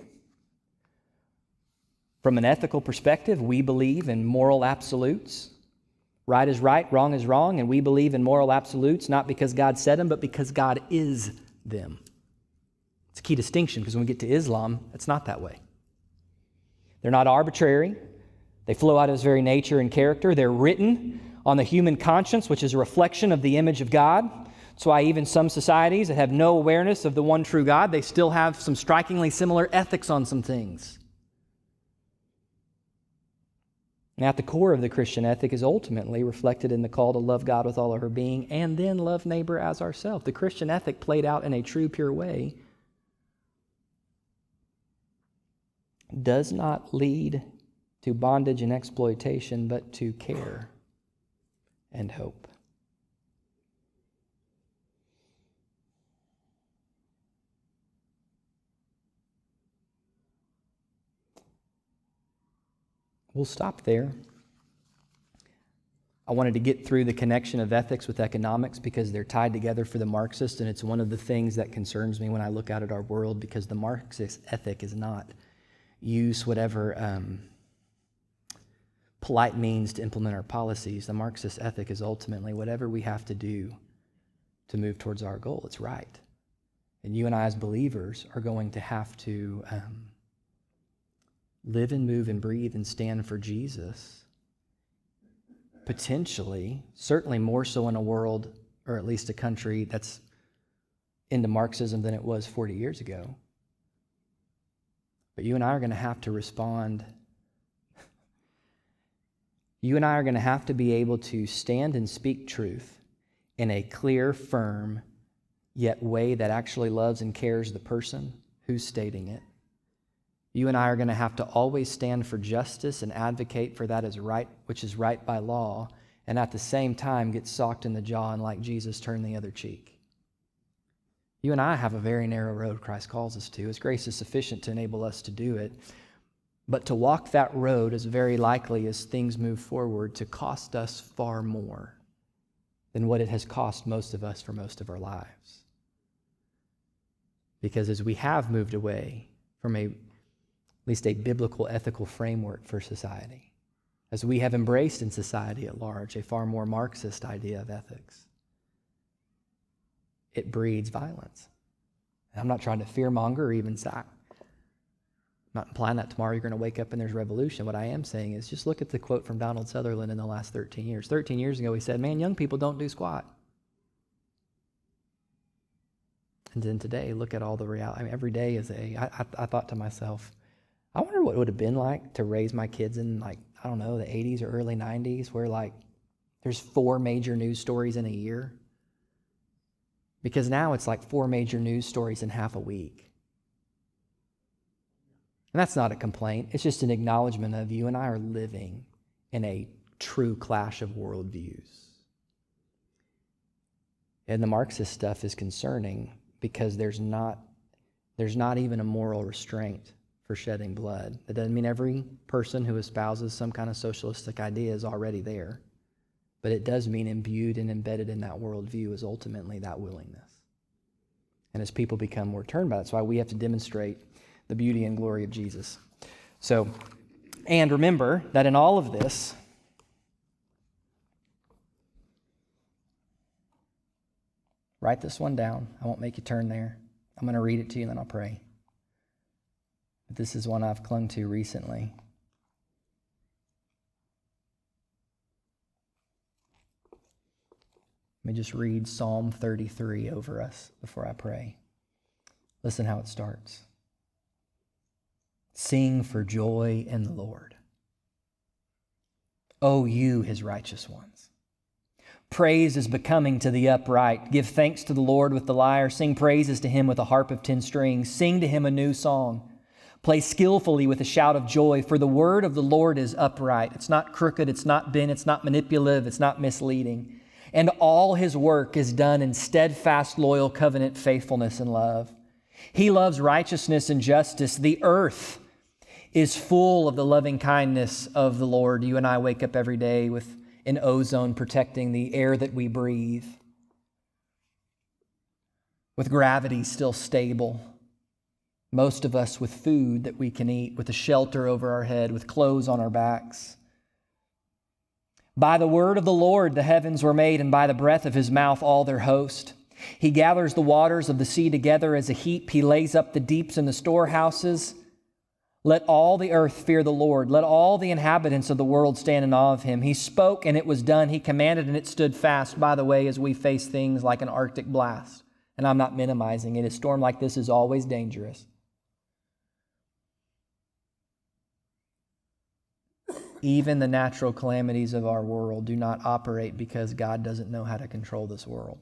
From an ethical perspective, we believe in moral absolutes. Right is right, wrong is wrong, and we believe in moral absolutes not because God said them, but because God is them. It's a key distinction, because when we get to Islam, it's not that way. They're not arbitrary. They flow out of his very nature and character. They're written on the human conscience, which is a reflection of the image of God. That's why even some societies that have no awareness of the one true God, they still have some strikingly similar ethics on some things. And at the core of the Christian ethic is ultimately reflected in the call to love God with all of our being and then love neighbor as ourselves. The Christian ethic played out in a true, pure way does not lead to bondage and exploitation, but to care and hope. We'll stop there. I wanted to get through the connection of ethics with economics because they're tied together for the Marxist, and it's one of the things that concerns me when I look out at our world, because the Marxist ethic is not use whatever polite means to implement our policies. The Marxist ethic is ultimately whatever we have to do to move towards our goal. It's right. And you and I as believers are going to have to live and move and breathe and stand for Jesus, potentially, certainly more so in a world, or at least a country that's into Marxism than it was 40 years ago. But you and I are going to have to respond. You and I are going to have to be able to stand and speak truth in a clear, firm, yet way that actually loves and cares the person who's stating it. You and I are going to have to always stand for justice and advocate for that as right, which is right by law, and at the same time get socked in the jaw and like Jesus turn the other cheek. You and I have a very narrow road Christ calls us to. His grace is sufficient to enable us to do it. But to walk that road is very likely, as things move forward, to cost us far more than what it has cost most of us for most of our lives. Because as we have moved away from at least a biblical ethical framework for society, as we have embraced in society at large a far more Marxist idea of ethics, it breeds violence. And I'm not trying to fearmonger or even I'm not implying that tomorrow you're going to wake up and there's revolution. What I am saying is just look at the quote from Donald Sutherland in the last 13 years. 13 years ago he said, man, young people don't do squat. And then today, look at all the reality. I mean, every day is I thought to myself, I wonder what it would have been like to raise my kids in, like, I don't know, the 80s or early 90s, where like there's 4 major news stories in a year. Because now it's like 4 major news stories in half a week. And that's not a complaint. It's just an acknowledgement of you and I are living in a true clash of worldviews. And the Marxist stuff is concerning because there's not even a moral restraint for shedding blood. That doesn't mean every person who espouses some kind of socialistic idea is already there. But it does mean imbued and embedded in that worldview is ultimately that willingness. And as people become more turned by that, that's why we have to demonstrate the beauty and glory of Jesus. So, and remember that in all of this, write this one down. I won't make you turn there. I'm going to read it to you and then I'll pray. But this is one I've clung to recently. Let me just read Psalm 33 over us before I pray. Listen how it starts. Sing for joy in the Lord, O you, his righteous ones. Praise is becoming to the upright. Give thanks to the Lord with the lyre. Sing praises to him with a harp of 10 strings. Sing to him a new song. Play skillfully with a shout of joy, for the word of the Lord is upright. It's not crooked, it's not bent, it's not manipulative, it's not misleading. And all his work is done in steadfast, loyal covenant faithfulness and love. He loves righteousness and justice. The earth is full of the loving kindness of the Lord. You and I wake up every day with an ozone protecting the air that we breathe, with gravity still stable. Most of us with food that we can eat, with a shelter over our head, with clothes on our backs. By the word of the Lord the heavens were made, and by the breath of his mouth all their host. He gathers the waters of the sea together as a heap. He lays up the deeps in the storehouses. Let all the earth fear the Lord. Let all the inhabitants of the world stand in awe of him. He spoke and it was done. He commanded and it stood fast. By the way, as we face things like an Arctic blast, and I'm not minimizing it, a storm like this is always dangerous. Even the natural calamities of our world do not operate because God doesn't know how to control this world.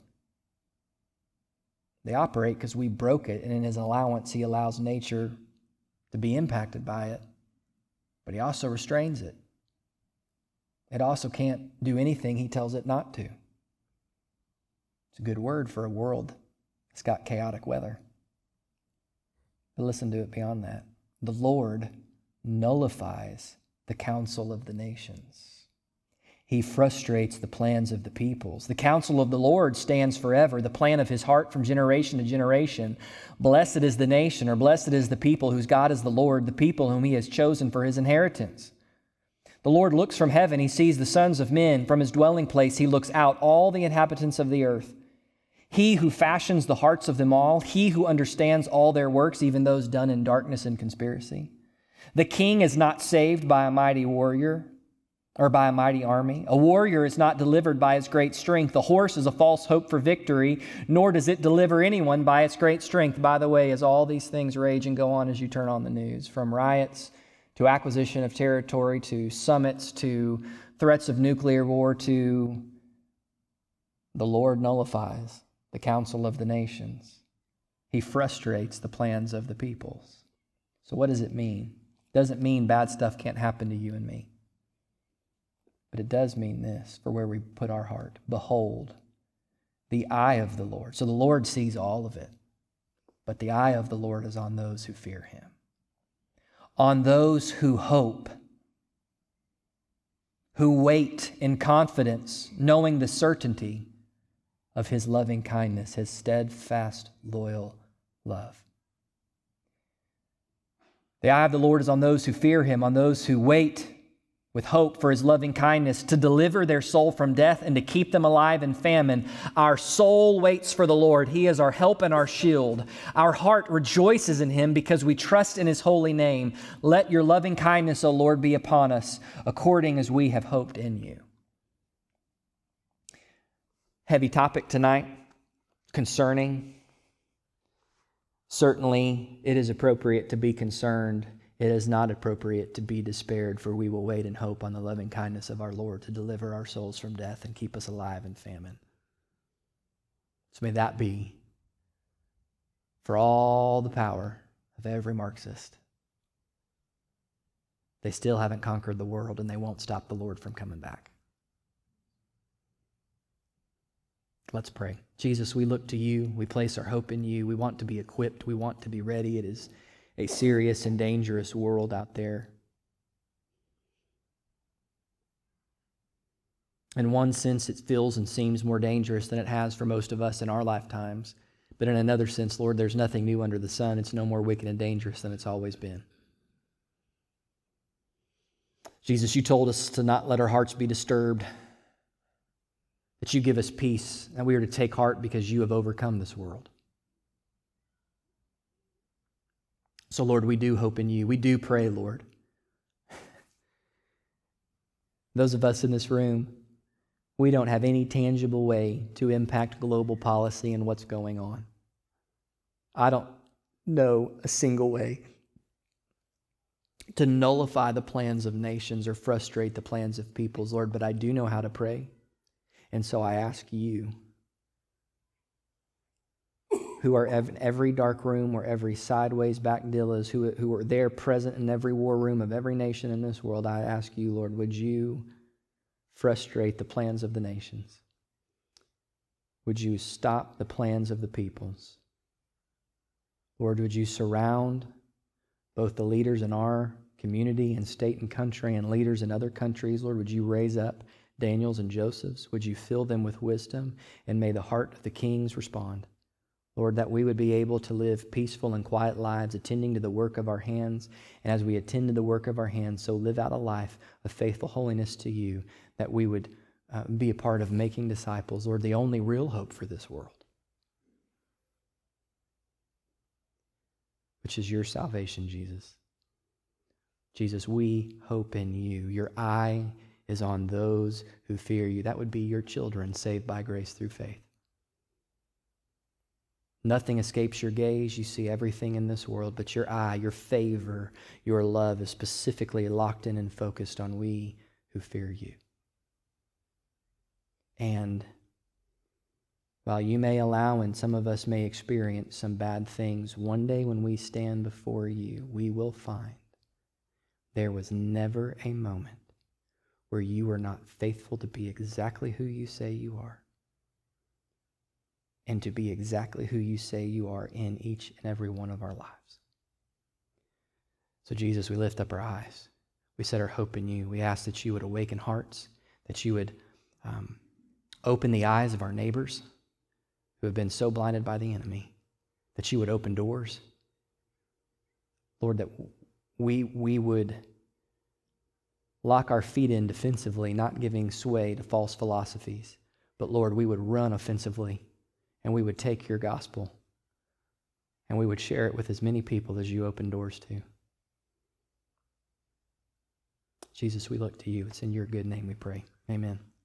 They operate because we broke it, and in his allowance, he allows nature to be impacted by it. But he also restrains it. It also can't do anything he tells it not to. It's a good word for a world that's got chaotic weather. But listen to it beyond that. The Lord nullifies the counsel of the nations. He frustrates the plans of the peoples. The counsel of the Lord stands forever, the plan of his heart from generation to generation. Blessed is the nation, or blessed is the people whose God is the Lord, the people whom he has chosen for his inheritance. The Lord looks from heaven, he sees the sons of men. From his dwelling place he looks out all the inhabitants of the earth. He who fashions the hearts of them all, he who understands all their works, even those done in darkness and conspiracy. The king is not saved by a mighty warrior or by a mighty army. A warrior is not delivered by his great strength. The horse is a false hope for victory, nor does it deliver anyone by its great strength. By the way, as all these things rage and go on as you turn on the news, from riots to acquisition of territory to summits to threats of nuclear war to the Lord nullifies the counsel of the nations. He frustrates the plans of the peoples. So what does it mean? It doesn't mean bad stuff can't happen to you and me. But it does mean this, for where we put our heart. Behold, the eye of the Lord. So the Lord sees all of it. But the eye of the Lord is on those who fear him. On those who hope, who wait in confidence, knowing the certainty of his loving kindness, his steadfast, loyal love. The eye of the Lord is on those who fear him, on those who wait with hope for his loving kindness, to deliver their soul from death and to keep them alive in famine. Our soul waits for the Lord. He is our help and our shield. Our heart rejoices in him because we trust in his holy name. Let your loving kindness, O Lord, be upon us, according as we have hoped in you. Heavy topic tonight, concerning. Certainly, it is appropriate to be concerned. It is not appropriate to be despaired, for we will wait in hope on the loving kindness of our Lord to deliver our souls from death and keep us alive in famine. So may that be for all the power of every Marxist. They still haven't conquered the world, and they won't stop the Lord from coming back. Let's pray. Jesus, we look to you. We place our hope in you. We want to be equipped. We want to be ready. It is a serious and dangerous world out there. In one sense, it feels and seems more dangerous than it has for most of us in our lifetimes. But in another sense, Lord, there's nothing new under the sun. It's no more wicked and dangerous than it's always been. Jesus, you told us to not let our hearts be disturbed, that you give us peace, and we are to take heart because you have overcome this world. So, Lord, we do hope in you. We do pray, Lord. Those of us in this room, we don't have any tangible way to impact global policy and what's going on. I don't know a single way to nullify the plans of nations or frustrate the plans of peoples, Lord, but I do know how to pray. And so I ask you, who are in every dark room or every sideways back dillas, who are there present in every war room of every nation in this world, I ask you, Lord, would you frustrate the plans of the nations? Would you stop the plans of the peoples? Lord, would you surround both the leaders in our community and state and country and leaders in other countries? Lord, would you raise up Daniels and Josephs? Would you fill them with wisdom? And may the heart of the kings respond. Lord, that we would be able to live peaceful and quiet lives, attending to the work of our hands. And as we attend to the work of our hands, so live out a life of faithful holiness to you, that we would be a part of making disciples. Lord, the only real hope for this world, which is your salvation, Jesus. Jesus, we hope in you. Your eye is on those who fear you. That would be your children saved by grace through faith. Nothing escapes your gaze. You see everything in this world, but your eye, your favor, your love is specifically locked in and focused on we who fear you. And while you may allow and some of us may experience some bad things, one day when we stand before you, we will find there was never a moment where you were not faithful to be exactly who you say you are, and to be exactly who you say you are in each and every one of our lives. So Jesus, we lift up our eyes. We set our hope in you. We ask that you would awaken hearts, that you would open the eyes of our neighbors who have been so blinded by the enemy, that you would open doors. Lord, that we would lock our feet in defensively, not giving sway to false philosophies, but Lord, we would run offensively. And we would take your gospel and we would share it with as many people as you open doors to. Jesus, we look to you. It's in your good name we pray. Amen.